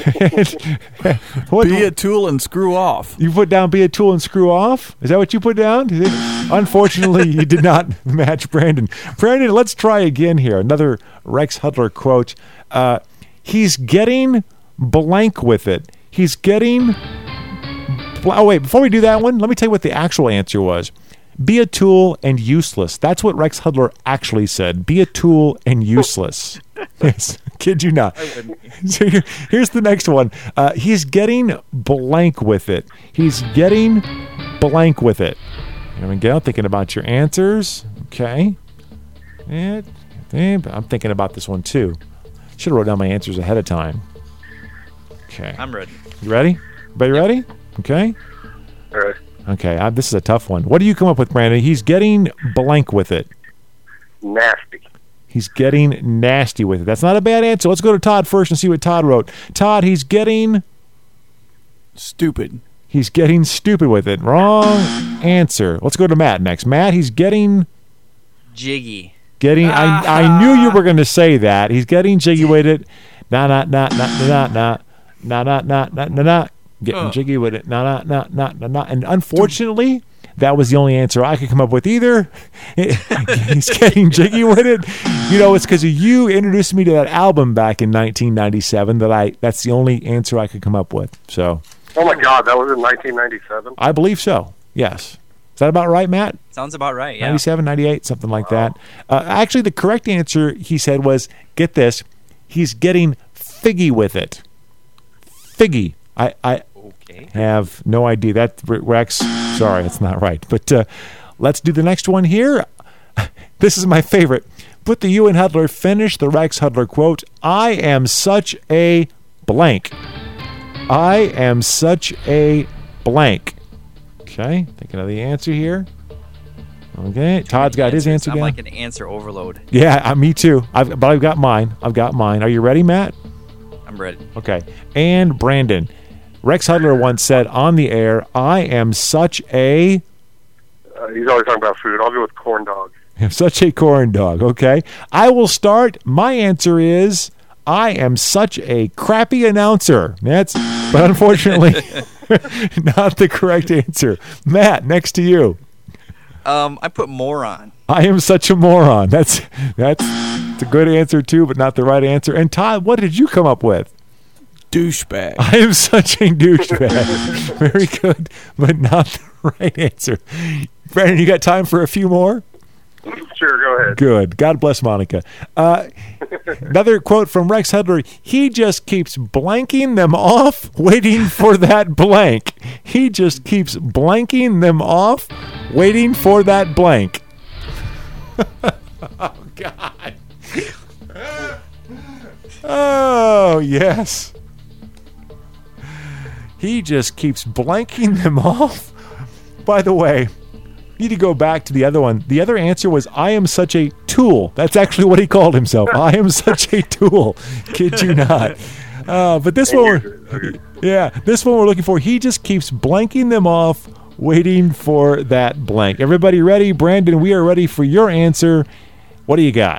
[SPEAKER 10] What-
[SPEAKER 14] Be a tool and screw off.
[SPEAKER 10] You put down be a tool and screw off? Is that what you put down? Unfortunately, you did not match Brandon. Brandon, let's try again here. Another Rex Huddler quote. Uh, he's getting blank with it. He's getting... Oh, wait. Before we do that one, let me tell you what the actual answer was. Be a tool and useless. That's what Rex Huddler actually said. Be a tool and useless. Yes, kid you not. So here, here's the next one. Uh, he's getting blank with it. He's getting blank with it. Here we go. Thinking about your answers. Okay. And I'm thinking about this one too. Should have wrote down my answers ahead of time. Okay.
[SPEAKER 13] I'm ready.
[SPEAKER 10] You ready? Everybody ready? Okay.
[SPEAKER 16] All right.
[SPEAKER 10] Okay. Uh, this is a tough one. What do you come up with, Brandon? He's getting blank with it.
[SPEAKER 16] Nasty.
[SPEAKER 10] He's getting nasty with it. That's not a bad answer. Let's go to Todd first and see what Todd wrote. Todd, he's getting
[SPEAKER 14] Stupid.
[SPEAKER 10] he's getting stupid with it. Wrong answer. Let's go to Matt next. Matt, he's getting
[SPEAKER 13] Jiggy.
[SPEAKER 10] getting I I knew you were going to say that. He's getting jiggy with it. Nah nah nah nah nah nah nah nah nah nah nah nah getting
[SPEAKER 14] Uh.
[SPEAKER 10] jiggy with it. Nah nah nah nah nah nah. And unfortunately, that was the only answer I could come up with either. He's getting jiggy with it. You know, it's because you introduced me to that album back in nineteen ninety-seven that I. That's the only answer I could come up with. So
[SPEAKER 16] Oh my God, that was in nineteen ninety-seven.
[SPEAKER 10] I believe so. Yes. Is that about right, Matt?
[SPEAKER 13] Sounds about right, yeah.
[SPEAKER 10] ninety-seven, ninety-eight, something like that. Uh, actually, the correct answer, he said, was, get this, he's getting figgy with it. Figgy. I, I
[SPEAKER 13] Okay.
[SPEAKER 10] have no idea. That, Rex, sorry, that's not right. But uh, let's do the next one here. This is my favorite. Put the U in Huddler, finish the Rex Huddler quote. I am such a blank. I am such a blank. Okay, thinking of the answer here. Okay, Todd's got his answer
[SPEAKER 13] I'm
[SPEAKER 10] down.
[SPEAKER 13] like an answer overload.
[SPEAKER 10] Yeah, uh, me too. I've, but I've got mine. I've got mine. Are you ready, Matt?
[SPEAKER 13] I'm ready.
[SPEAKER 10] Okay. And Brandon. Rex Huddler once said on the air, I am such a...
[SPEAKER 16] Uh, he's always talking about food. I'll go with corn dog.
[SPEAKER 10] I'm such a corn dog. Okay. I will start. My answer is, I am such a crappy announcer. That's, but unfortunately, not the correct answer. Matt, next to you.
[SPEAKER 13] Um, I put moron.
[SPEAKER 10] I am such a moron. That's that's It's a good answer, too, but not the right answer. And Todd, what did you come up with?
[SPEAKER 14] Douchebag.
[SPEAKER 10] I am such a douchebag. Very good, but not the right answer. Brandon, you got time for a few more?
[SPEAKER 16] Sure, go ahead.
[SPEAKER 10] Good. God bless Monica. Uh, another quote from Rex Hudler. He just keeps blanking them off, waiting for that blank. He just keeps blanking them off, waiting for that blank. Oh, God. Oh, yes. He just keeps blanking them off. By the way, need to go back to the other one. The other answer was, I am such a tool. That's actually what he called himself. I am such a tool. Kid you not. Uh, but this one, we're, yeah, this one we're looking for. He just keeps blanking them off, waiting for that blank. Everybody ready? Brandon, we are ready for your answer. What do you got?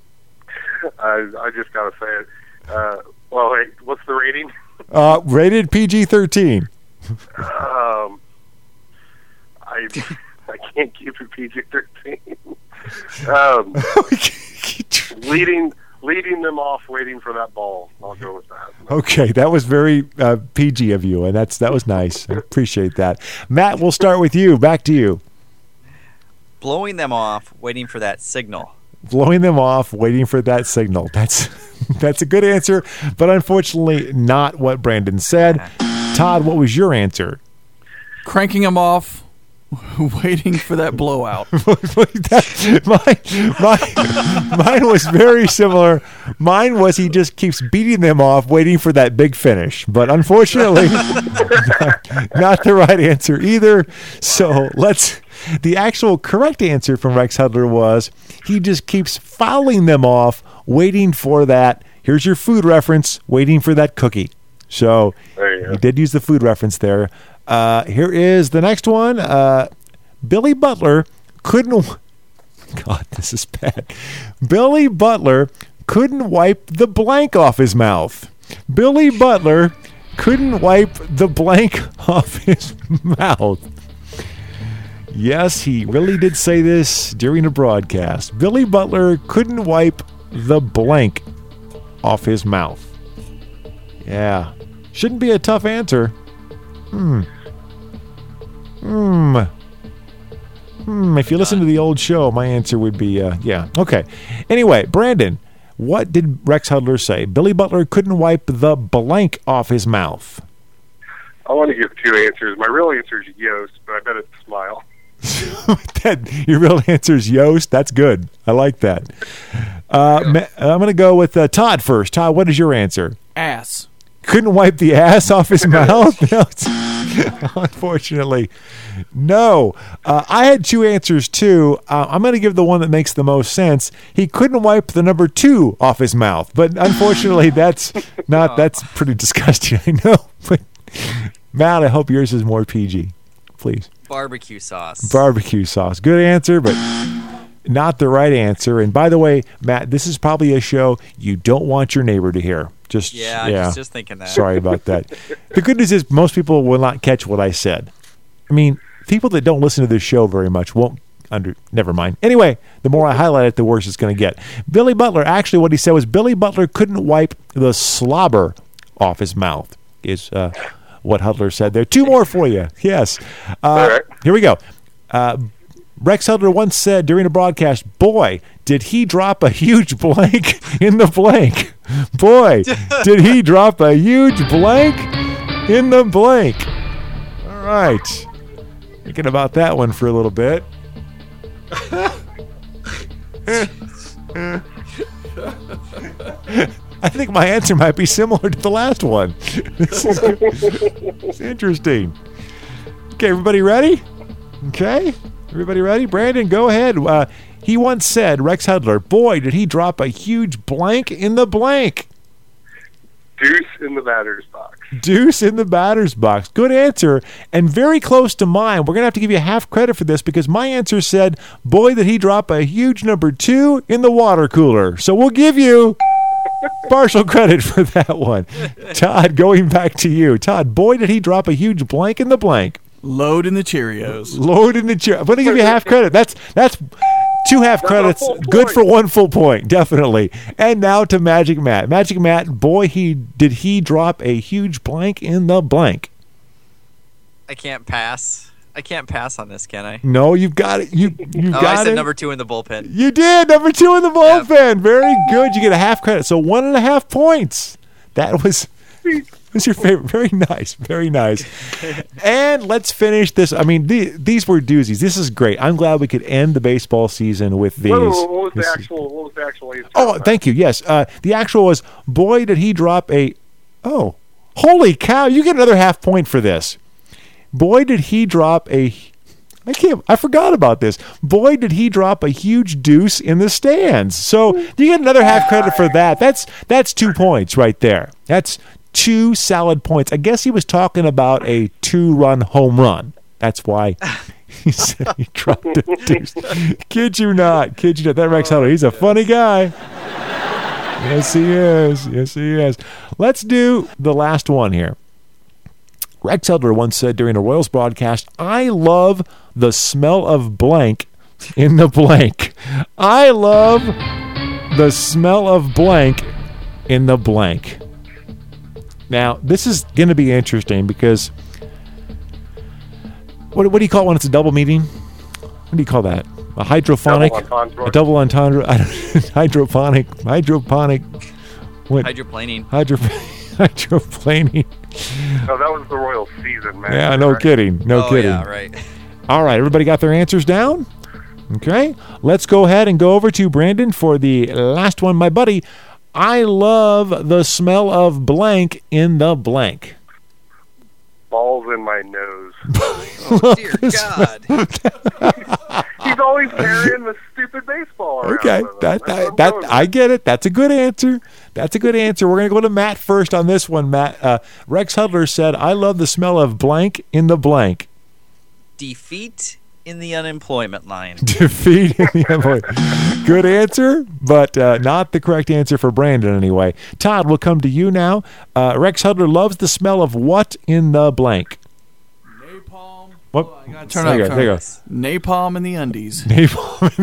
[SPEAKER 16] I, I just got to say it. Uh, well, hey, what's the rating?
[SPEAKER 10] Uh, rated P G thirteen.
[SPEAKER 16] Um, I I can't keep it P G thirteen. Um, leading leading them off, waiting for that ball. I'll go with that.
[SPEAKER 10] Okay, that was very uh, P G of you, and that's that was nice. I appreciate that. Matt, we'll start with you. Back to you.
[SPEAKER 13] Blowing them off, waiting for that signal.
[SPEAKER 10] Blowing them off, waiting for that signal. That's that's a good answer, but unfortunately not what Brandon said. Todd, what was your answer?
[SPEAKER 14] Cranking them off, waiting for that blowout.
[SPEAKER 10] that, mine, mine, mine was very similar. Mine was he just keeps beating them off, waiting for that big finish. But unfortunately, not, not the right answer either. So let's... The actual correct answer from Rex Hudler was he just keeps fouling them off, waiting for that. Here's your food reference, waiting for that cookie. So he did use the food reference there. Uh, here is the next one. Uh, Billy Butler couldn't... God, this is bad. Billy Butler couldn't wipe the blank off his mouth. Billy Butler couldn't wipe the blank off his mouth. Yes, he really did say this during a broadcast. Billy Butler couldn't wipe the blank off his mouth. Yeah. Shouldn't be a tough answer. Hmm. Hmm. Hmm. If you listen to the old show, my answer would be, uh, yeah. Okay. Anyway, Brandon, what did Rex Hudler say? Billy Butler couldn't wipe the blank off his mouth.
[SPEAKER 16] I want to give two answers. My real answer is Yost, but I bet it's Smile.
[SPEAKER 10] that, your real answer is Yost. That's good. I like that. Uh, ma- I'm going to go with uh, Todd first. Todd, what is your answer?
[SPEAKER 14] Ass.
[SPEAKER 10] Couldn't wipe the ass off his mouth? No, unfortunately, no. Uh, I had two answers, too. Uh, I'm going to give the one that makes the most sense. He couldn't wipe the number two off his mouth. But unfortunately, that's not. That's pretty disgusting, I know. But Matt, I hope yours is more P G. Please.
[SPEAKER 13] Barbecue sauce.
[SPEAKER 10] Barbecue sauce. Good answer, but not the right answer. And by the way, Matt, this is probably a show you don't want your neighbor to hear. Just
[SPEAKER 13] yeah,
[SPEAKER 10] yeah.
[SPEAKER 13] I was just thinking that.
[SPEAKER 10] Sorry about that. The good news is most people will not catch what I said. I mean, people that don't listen to this show very much won't under. Never mind. Anyway, the more I highlight it, the worse it's going to get. Billy Butler, actually what he said was Billy Butler couldn't wipe the slobber off his mouth. Is uh, what Hudler said there. Two more for you. Yes. Uh,
[SPEAKER 16] right.
[SPEAKER 10] Here we go. Uh, Rex Hudler once said during a broadcast, boy, did he drop a huge blank in the blank. Boy, did he drop a huge blank in the blank. All right. Thinking about that one for a little bit. I think my answer might be similar to the last one. This is it's interesting. Okay, everybody ready? Okay, everybody ready? Brandon, go ahead. Uh, he once said, Rex Hudler, boy, did he drop a huge blank in the blank.
[SPEAKER 16] Deuce in the batter's box.
[SPEAKER 10] Deuce in the batter's box. Good answer, and very close to mine. We're going to have to give you half credit for this because my answer said, boy, did he drop a huge number two in the water cooler. So we'll give you partial credit for that one. Todd, going back to you. Todd, boy, did he drop a huge blank in the blank.
[SPEAKER 14] Load in the Cheerios.
[SPEAKER 10] Load in the Cheerios. I'm going to give you half credit. That's that's Two half credits, good for one full point, definitely. And now to Magic Matt. Magic Matt, boy, he did he drop a huge blank in the blank.
[SPEAKER 13] I can't pass. I can't pass on this, can I?
[SPEAKER 10] No, you've got it. You you
[SPEAKER 13] oh,
[SPEAKER 10] got
[SPEAKER 13] I said
[SPEAKER 10] it.
[SPEAKER 13] number two in the bullpen.
[SPEAKER 10] You did number two in the bullpen. Very good. You get a half credit, so one and a half points. That was. Was your favorite? Very nice, very nice. And let's finish this. I mean, the, these were doozies. This is great. I'm glad we could end the baseball season with these.
[SPEAKER 16] What, what was the
[SPEAKER 10] This is-
[SPEAKER 16] actual? What was the actual answer?
[SPEAKER 10] Oh, thank you. Yes, uh, the actual was, boy, did he drop a. Oh, holy cow! You get another half point for this. Boy, did he drop a. I can't. I forgot about this. Boy, did he drop a huge deuce in the stands. So you get another half credit for that. That's that's two points right there. That's two solid points. I guess he was talking about a two-run home run. That's why he said he dropped a deuce. Kid you not. Kid you not. That Rex Hudler, he's a funny guy. Yes, he is. Yes, he is. Let's do the last one here. Rex Hudler once said during a Royals broadcast, I love the smell of blank in the blank. I love the smell of blank in the blank. Now, this is going to be interesting because what, what do you call it when it's a double meaning? What do you call that? A hydrophonic?
[SPEAKER 16] Double entendre.
[SPEAKER 10] A double entendre? I don't, hydroponic. Hydroponic. What?
[SPEAKER 13] Hydroplaning.
[SPEAKER 10] Hydro, hydroplaning.
[SPEAKER 16] No, that was the Royal season, man.
[SPEAKER 10] Yeah, no kidding. No
[SPEAKER 13] oh,
[SPEAKER 10] kidding.
[SPEAKER 13] yeah, right.
[SPEAKER 10] All right, everybody got their answers down? Okay. Let's go ahead and go over to Brandon for the last one. My buddy, I love the smell of blank in the blank.
[SPEAKER 16] Balls in my nose.
[SPEAKER 13] Oh, dear God.
[SPEAKER 16] He's always carrying the stupid baseball around.
[SPEAKER 10] Okay,
[SPEAKER 16] with him.
[SPEAKER 10] that,
[SPEAKER 16] That's what
[SPEAKER 10] that,
[SPEAKER 16] I'm
[SPEAKER 10] that
[SPEAKER 16] going
[SPEAKER 10] I get it. That's a good answer. That's a good answer. We're going to go to Matt first on this one. Matt, uh, Rex Hudler said, I love the smell of blank in the blank.
[SPEAKER 13] Defeat in the unemployment line.
[SPEAKER 10] Defeat in the unemployment. Good answer, but uh, not the correct answer for Brandon anyway. Todd, we'll come to you now. Uh, Rex Hudler loves the smell of what in the blank?
[SPEAKER 14] Napalm.
[SPEAKER 10] What?
[SPEAKER 14] Oh, I gotta turn
[SPEAKER 10] there
[SPEAKER 14] up.
[SPEAKER 10] you go,
[SPEAKER 14] turn
[SPEAKER 10] there you
[SPEAKER 14] up.
[SPEAKER 10] go.
[SPEAKER 14] Napalm in the undies.
[SPEAKER 10] Napalm in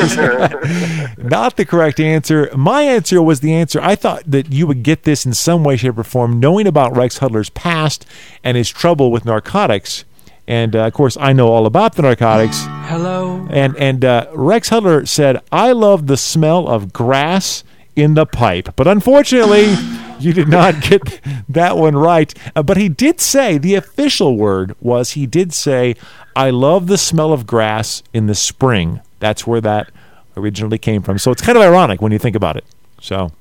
[SPEAKER 10] the undies. Not the correct answer. My answer was the answer. I thought that you would get this in some way, shape, or form, knowing about Rex Hudler's past and his trouble with narcotics. And, uh, of course, I know all about the narcotics.
[SPEAKER 12] Hello.
[SPEAKER 10] And and uh, Rex Hudler said, I love the smell of grass in the pipe. But unfortunately, you did not get that one right. Uh, but he did say, the official word was, he did say, I love the smell of grass in the spring. That's where that originally came from. So it's kind of ironic when you think about it. So,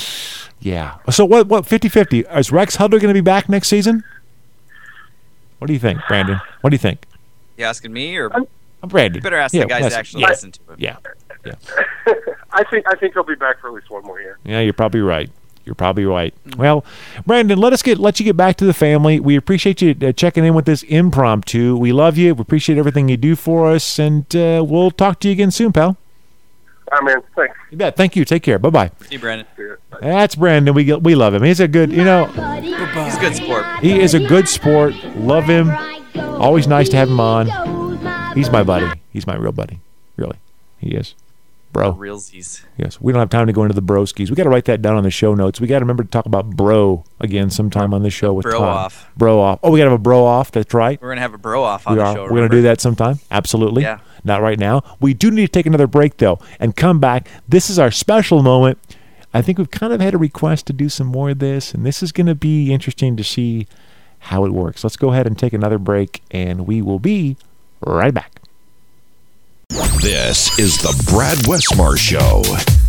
[SPEAKER 10] yeah. So what, what fifty-fifty? Is Rex Hudler going to be back next season? What do you think, Brandon? What do you think?
[SPEAKER 13] You asking me or?
[SPEAKER 10] I'm Brandon.
[SPEAKER 13] You better ask
[SPEAKER 10] Yeah,
[SPEAKER 13] the guys
[SPEAKER 10] listen.
[SPEAKER 13] that actually
[SPEAKER 10] Yeah.
[SPEAKER 13] listen to him.
[SPEAKER 10] Yeah. Yeah.
[SPEAKER 16] I think I think he'll be back for at least one more year.
[SPEAKER 10] Yeah, you're probably right. You're probably right. Well, Brandon, let us get let you get back to the family. We appreciate you uh, checking in with this impromptu. We love you. We appreciate everything you do for us, and uh, we'll talk to you again soon, pal.
[SPEAKER 16] All right, man. Thanks.
[SPEAKER 10] You bet. Thank you. Take care. Bye bye.
[SPEAKER 13] See you, Brandon.
[SPEAKER 10] That's Brandon. We we love him. He's a good, you know,
[SPEAKER 13] He's a good sport.
[SPEAKER 10] he is a good sport. Love him. Always nice to have him on. He's my buddy. He's my real buddy. Really, he is. Bro.
[SPEAKER 13] Realsies.
[SPEAKER 10] Yes, we don't have time to go into the broskies. We got to write that down on the show notes. We got to remember to talk about bro again sometime on the show with
[SPEAKER 13] Bro
[SPEAKER 10] Todd.
[SPEAKER 13] off.
[SPEAKER 10] Bro off. Oh, we got to have a bro off. That's right.
[SPEAKER 13] We're gonna have a bro off on
[SPEAKER 10] We
[SPEAKER 13] the
[SPEAKER 10] are.
[SPEAKER 13] show.
[SPEAKER 10] We're going to do that sometime. Absolutely.
[SPEAKER 13] Yeah.
[SPEAKER 10] Not right now. We do need to take another break though and come back. This is our special moment. I think we've kind of had a request to do some more of this, and this is going to be interesting to see how it works. Let's go ahead and take another break, and we will be right back.
[SPEAKER 9] This is the Brad Westmar Show.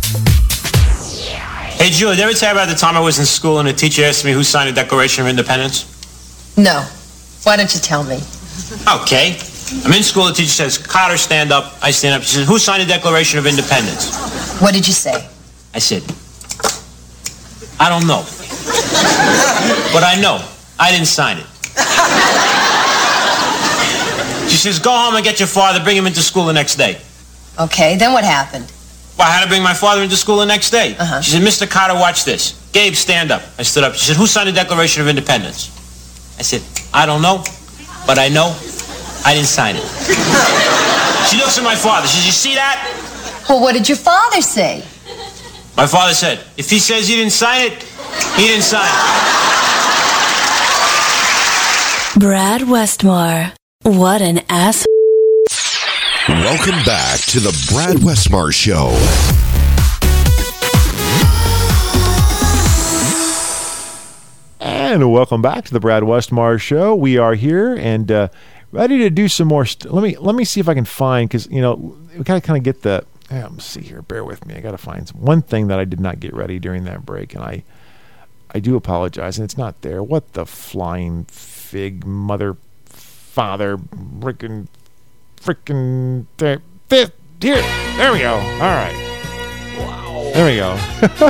[SPEAKER 18] Hey, Julie, did I ever tell you about the time I was in school and a teacher asked me who signed the Declaration of Independence?
[SPEAKER 19] No. Why don't you tell me?
[SPEAKER 18] Okay. I'm in school, the teacher says, Carter, stand up. I stand up. She says, who signed the Declaration of Independence?
[SPEAKER 19] What did you say?
[SPEAKER 18] I said, I don't know. But I know. I didn't sign it. She says, go home and get your father, bring him into school the next day.
[SPEAKER 19] Okay, then what happened?
[SPEAKER 18] Well, I had to bring my father into school the next day.
[SPEAKER 19] Uh-huh.
[SPEAKER 18] She said, Mister Carter, watch this. Gabe, stand up. I stood up. She said, who signed the Declaration of Independence? I said, I don't know, but I know I didn't sign it. She looks at my father. She says, you see that?
[SPEAKER 19] Well, what did your father say?
[SPEAKER 18] My father said, if he says he didn't sign it, he didn't sign it.
[SPEAKER 20] Brad Westmore. What an ass.
[SPEAKER 9] Welcome back to the Brad Westmore Show.
[SPEAKER 10] And welcome back to the Brad Westmore Show. We are here and uh, ready to do some more. St- let me let me see if I can find, because you know we gotta kind of get the. Yeah, let's see here. Bear with me. I gotta find some, one thing that I did not get ready during that break, and I I do apologize. And it's not there. What the flying fig, mother, father, frickin', frickin'. There, there, here. There we go. All right. Wow. There we go.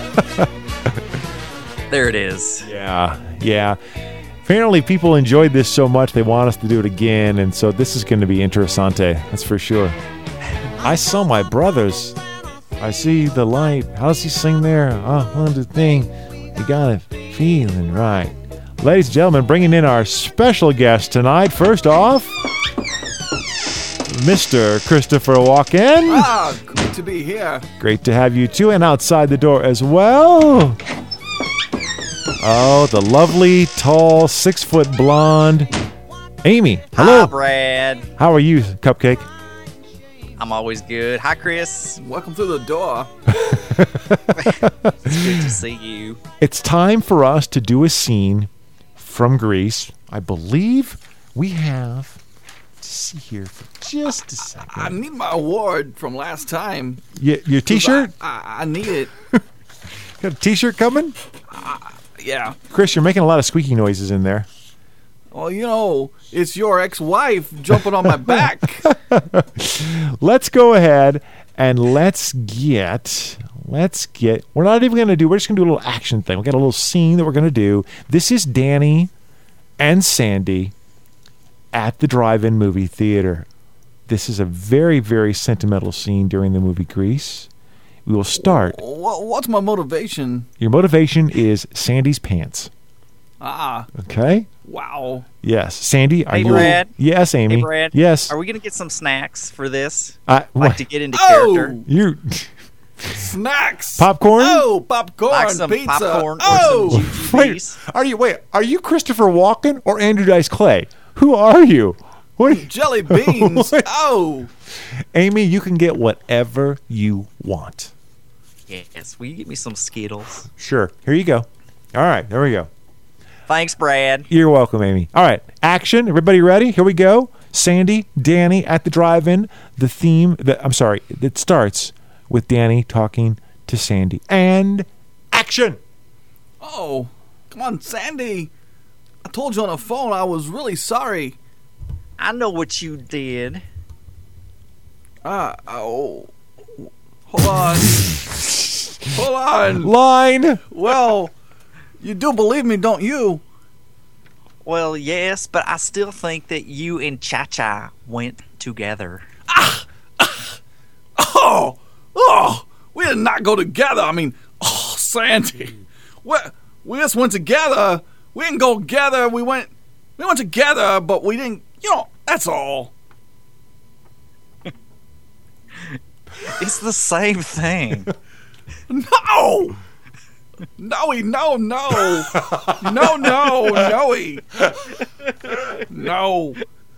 [SPEAKER 13] There it is.
[SPEAKER 10] Yeah, yeah. Apparently people enjoyed this so much they want us to do it again, and so this is going to be interessante, that's for sure. I saw my brothers. I see the light. How does he sing there? Oh, the thing. You got it feeling right. Ladies and gentlemen, bringing in our special guest tonight. First off, Mister Christopher Walken.
[SPEAKER 14] Ah, great to be here.
[SPEAKER 10] Great to have you too, and outside the door as well. Oh, the lovely, tall, six-foot blonde Amy. Hello.
[SPEAKER 13] Hi, Brad.
[SPEAKER 10] How are you, Cupcake?
[SPEAKER 13] I'm always good. Hi, Chris.
[SPEAKER 14] Welcome through the door.
[SPEAKER 13] It's good to see you.
[SPEAKER 10] It's time for us to do a scene from Grease. I believe we have to see here for just a second.
[SPEAKER 14] I need my award from last time.
[SPEAKER 10] Y- your T-shirt?
[SPEAKER 14] I, I, I need it.
[SPEAKER 10] Got a T-shirt coming?
[SPEAKER 14] Uh, yeah.
[SPEAKER 10] Chris, you're making a lot of squeaky noises in there.
[SPEAKER 14] Well, you know, it's your ex-wife jumping on my back.
[SPEAKER 10] Let's go ahead and let's get, let's get, we're not even going to do, we're just going to do a little action thing. We got a little scene that we're going to do. This is Danny and Sandy at the drive-in movie theater. This is a very, very sentimental scene during the movie Grease. We will start.
[SPEAKER 14] What's my motivation?
[SPEAKER 10] Your motivation is Sandy's pants.
[SPEAKER 14] Ah.
[SPEAKER 10] Okay?
[SPEAKER 14] Wow.
[SPEAKER 10] Yes. Sandy, are
[SPEAKER 13] Hey,
[SPEAKER 10] you...
[SPEAKER 13] Brad.
[SPEAKER 10] Yes, Amy.
[SPEAKER 13] Hey, Brad.
[SPEAKER 10] Yes.
[SPEAKER 13] Are we going to get some snacks for this?
[SPEAKER 10] Uh,
[SPEAKER 13] like
[SPEAKER 10] what?
[SPEAKER 13] to get into
[SPEAKER 14] Oh!
[SPEAKER 13] character?
[SPEAKER 10] You...
[SPEAKER 14] Snacks.
[SPEAKER 10] Popcorn?
[SPEAKER 14] Oh, popcorn,
[SPEAKER 13] Like some
[SPEAKER 14] pizza.
[SPEAKER 13] popcorn or
[SPEAKER 14] oh.
[SPEAKER 13] some G G
[SPEAKER 10] Wait,
[SPEAKER 13] Bs?
[SPEAKER 10] are you, wait, are you Christopher Walken or Andrew Dice Clay? Who are you? What are you?
[SPEAKER 14] Jelly beans.
[SPEAKER 10] What?
[SPEAKER 14] Oh.
[SPEAKER 10] Amy, you can get whatever you want.
[SPEAKER 13] Yes, will you get me some Skittles?
[SPEAKER 10] Sure. Here you go. All right, there we go.
[SPEAKER 13] Thanks, Brad.
[SPEAKER 10] You're welcome, Amy. All right, action. Everybody ready? Here we go. Sandy, Danny at the drive-in. The theme, the, I'm sorry, it starts with Danny talking to Sandy. And action.
[SPEAKER 14] Oh, come on, Sandy. I told you on the phone I was really sorry.
[SPEAKER 13] I know what you did.
[SPEAKER 14] Ah, uh, oh. Hold on. Hold on.
[SPEAKER 10] Line.
[SPEAKER 14] Well, you do believe me, don't you?
[SPEAKER 13] Well, yes, but I still think that you and Cha-Cha went together.
[SPEAKER 14] Oh, oh, we did not go together. I mean, oh, Sandy. We, we just went together. We didn't go together. We went, we went together, but we didn't, you know, that's all.
[SPEAKER 13] It's the same thing.
[SPEAKER 14] No! No, no, no. No, no, no. No.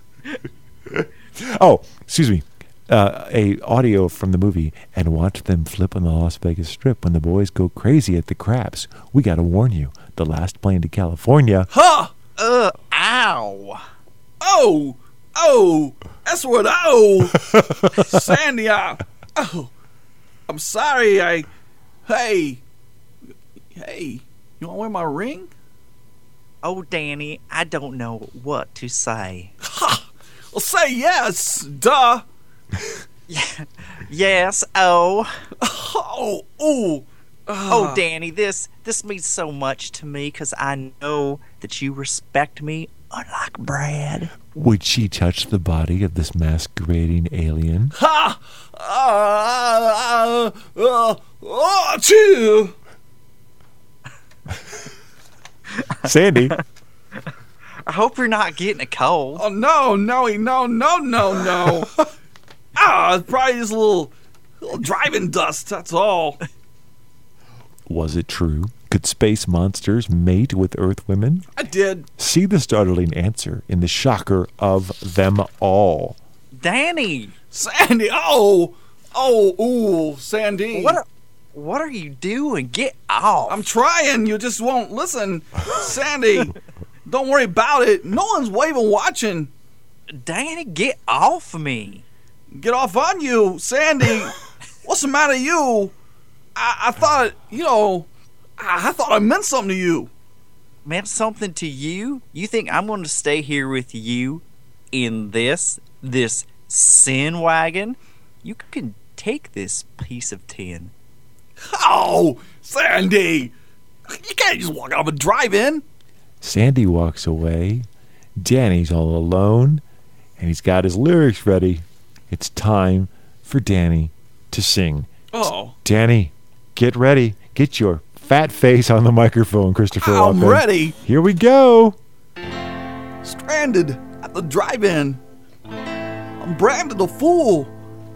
[SPEAKER 10] Oh, excuse me. Uh, a audio from the movie. And watch them flip on the Las Vegas Strip when the boys go crazy at the craps. We got to warn you. The last plane to California.
[SPEAKER 14] Huh?
[SPEAKER 13] Uh, ow.
[SPEAKER 14] Oh, oh, that's what, oh. Sandy, I, oh, I'm sorry, I, hey, hey, you want to wear my ring?
[SPEAKER 13] Oh, Danny, I don't know what to say.
[SPEAKER 14] Ha! Well, say yes, duh.
[SPEAKER 13] Yeah. Yes, oh.
[SPEAKER 14] Oh, ooh.
[SPEAKER 13] Oh, Danny, this this means so much to me because I know that you respect me, unlike Brad.
[SPEAKER 10] Would she touch the body of this masquerading alien?
[SPEAKER 14] Ha! Uh, uh, uh, uh, achoo!
[SPEAKER 10] Sandy.
[SPEAKER 13] I hope you're not getting a cold.
[SPEAKER 14] Oh, no, no, no, no, no, no. Ah, it's probably just a little, little driving dust, that's all.
[SPEAKER 10] Was it true? Could space monsters mate with Earth women?
[SPEAKER 14] I did.
[SPEAKER 10] See the startling answer in the shocker of them all.
[SPEAKER 13] Danny!
[SPEAKER 14] Sandy, oh! Oh, ooh, Sandy.
[SPEAKER 13] What are, what are you doing? Get off.
[SPEAKER 14] I'm trying, you just won't listen. Sandy, don't worry about it. No one's even watching.
[SPEAKER 13] Danny, get off of me.
[SPEAKER 14] Get off on you, Sandy. What's the matter with you? I, I thought, you know, I, I thought I meant something to you.
[SPEAKER 13] Meant something to you? You think I'm going to stay here with you in this, this sin wagon? You can take this piece of tin.
[SPEAKER 14] Oh, Sandy. You can't just walk out of a drive-in.
[SPEAKER 10] Sandy walks away. Danny's all alone, and he's got his lyrics ready. It's time for Danny to sing.
[SPEAKER 14] Oh.
[SPEAKER 10] Danny, get ready. Get your fat face on the microphone, Christopher
[SPEAKER 14] I'm
[SPEAKER 10] Walken.
[SPEAKER 14] ready.
[SPEAKER 10] Here we go.
[SPEAKER 14] Stranded at the drive-in. I'm branded a fool.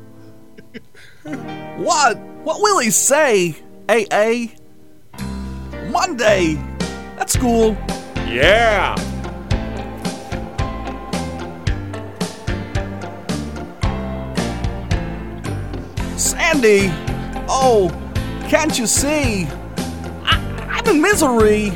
[SPEAKER 14] What? What will he say? A A? Monday. That's cool.
[SPEAKER 10] Yeah.
[SPEAKER 14] Sandy. Oh, can't you see? I, I'm in misery.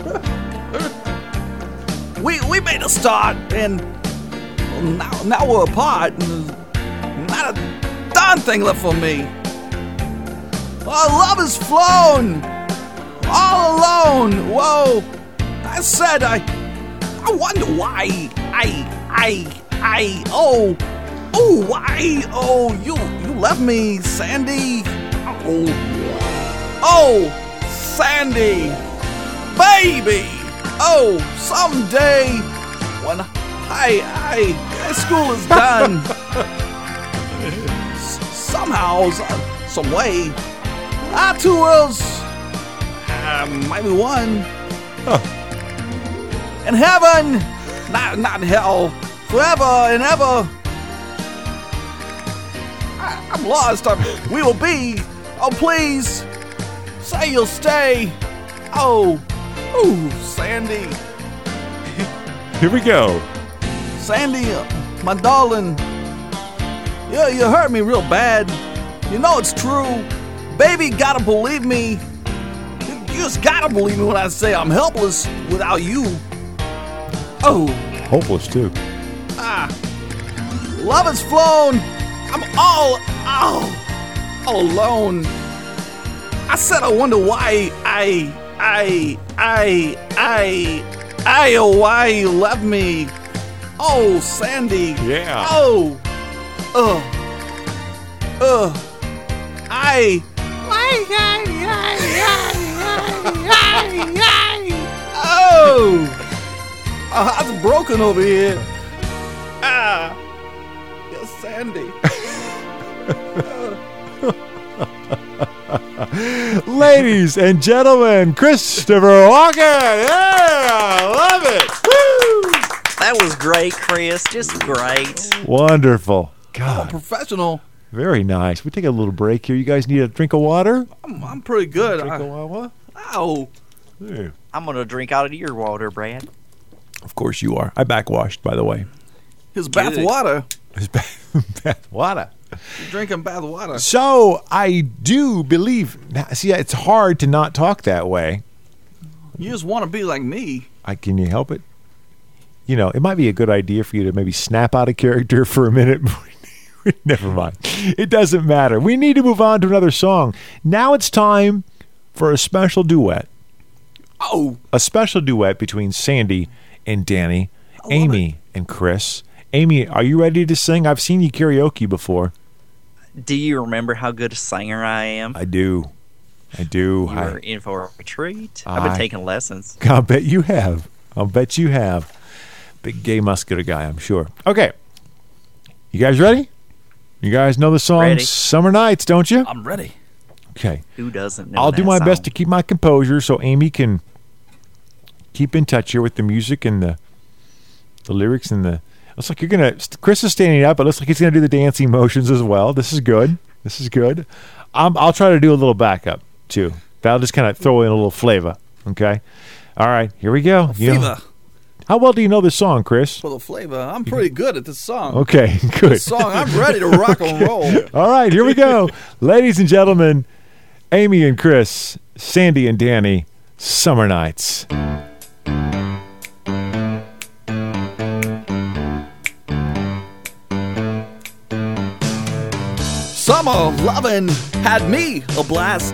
[SPEAKER 14] we we made a start, and well, now now we're apart. And there's not a darn thing left for me. Our love has flown all alone. Whoa! I said I. I wonder why. I I I. Oh. Oh, why? Oh, you you left me, Sandy. Oh, oh, Sandy, baby. Oh, someday when I I high school is done, s- somehow, some, some way, our two worlds uh, might be one. Huh. In heaven, not not in hell, forever and ever. I'm lost. I'm, we will be. Oh, please. Say you'll stay. Oh. Ooh, Sandy.
[SPEAKER 10] Here we go.
[SPEAKER 14] Sandy, uh, my darling. Yeah, you hurt me real bad. You know it's true. Baby, gotta believe me. You, you just gotta believe me when I say I'm helpless without you. Oh.
[SPEAKER 10] Hopeless, too.
[SPEAKER 14] Ah. Love has flown. I'm all, all, all alone. I said I wonder why I, I, I, I, I, oh, why you left me. Oh, Sandy.
[SPEAKER 10] Yeah.
[SPEAKER 14] Oh. Uh. Uh. I. Oh. My heart's broken over here. Ah. Yes, Sandy.
[SPEAKER 10] Ladies and gentlemen, Christopher Walken. Yeah, love it. Woo!
[SPEAKER 13] That was great, Chris. Just great.
[SPEAKER 10] Wonderful.
[SPEAKER 14] I'm
[SPEAKER 10] God,
[SPEAKER 14] a professional.
[SPEAKER 10] very nice. We take a little break here. You guys need a drink of water?
[SPEAKER 14] I'm, I'm pretty good.
[SPEAKER 10] Drink
[SPEAKER 14] I,
[SPEAKER 10] of water?
[SPEAKER 14] ow.
[SPEAKER 10] Yeah.
[SPEAKER 13] I'm going to drink out of your water, Brad.
[SPEAKER 10] Of course you are. I backwashed, by the way.
[SPEAKER 14] His bath
[SPEAKER 13] Good.
[SPEAKER 14] water.
[SPEAKER 10] His bath water.
[SPEAKER 14] You're drinking bath water.
[SPEAKER 10] So I do believe. Now, see, it's hard to not talk that way.
[SPEAKER 14] You just want to be like me.
[SPEAKER 10] I can you help it? You know, it might be a good idea for you to maybe snap out of character for a minute. Never mind. It doesn't matter. We need to move on to another song. Now it's time for a special duet.
[SPEAKER 14] Oh.
[SPEAKER 10] A special duet between Sandy and Danny, Amy
[SPEAKER 14] it.
[SPEAKER 10] and Chris. Amy, are you ready to sing? I've seen you karaoke before.
[SPEAKER 13] Do you remember how good a singer I am?
[SPEAKER 10] I do. I do.
[SPEAKER 13] You
[SPEAKER 10] I,
[SPEAKER 13] were in for a treat. I've been
[SPEAKER 10] I-
[SPEAKER 13] taking lessons.
[SPEAKER 10] I'll bet you have. I'll bet you have. Big gay muscular guy, I'm sure. Okay. You guys ready? You guys know the song
[SPEAKER 13] Ready.
[SPEAKER 10] Summer Nights, don't you?
[SPEAKER 14] I'm ready.
[SPEAKER 10] Okay.
[SPEAKER 13] Who doesn't know
[SPEAKER 10] I'll
[SPEAKER 13] that
[SPEAKER 10] do my
[SPEAKER 13] song?
[SPEAKER 10] best to keep my composure so Amy can keep in touch here with the music and the the lyrics and the. Looks like you're gonna. Chris is standing up. It looks like he's gonna do the dancing motions as well. This is good. This is good. Um, I'll try to do a little backup, too. That'll just kind of throw in a little flavor, okay? All right, here we go. You know-
[SPEAKER 14] Fever.
[SPEAKER 10] how well do you know this song, Chris?
[SPEAKER 14] For the flavor, I'm pretty good at this song.
[SPEAKER 10] Okay, good.
[SPEAKER 14] This song, I'm ready to rock and roll.
[SPEAKER 10] All right, here we go. Ladies and gentlemen, Amy and Chris, Sandy and Danny, Summer Nights.
[SPEAKER 14] Summer lovin' had me a blast.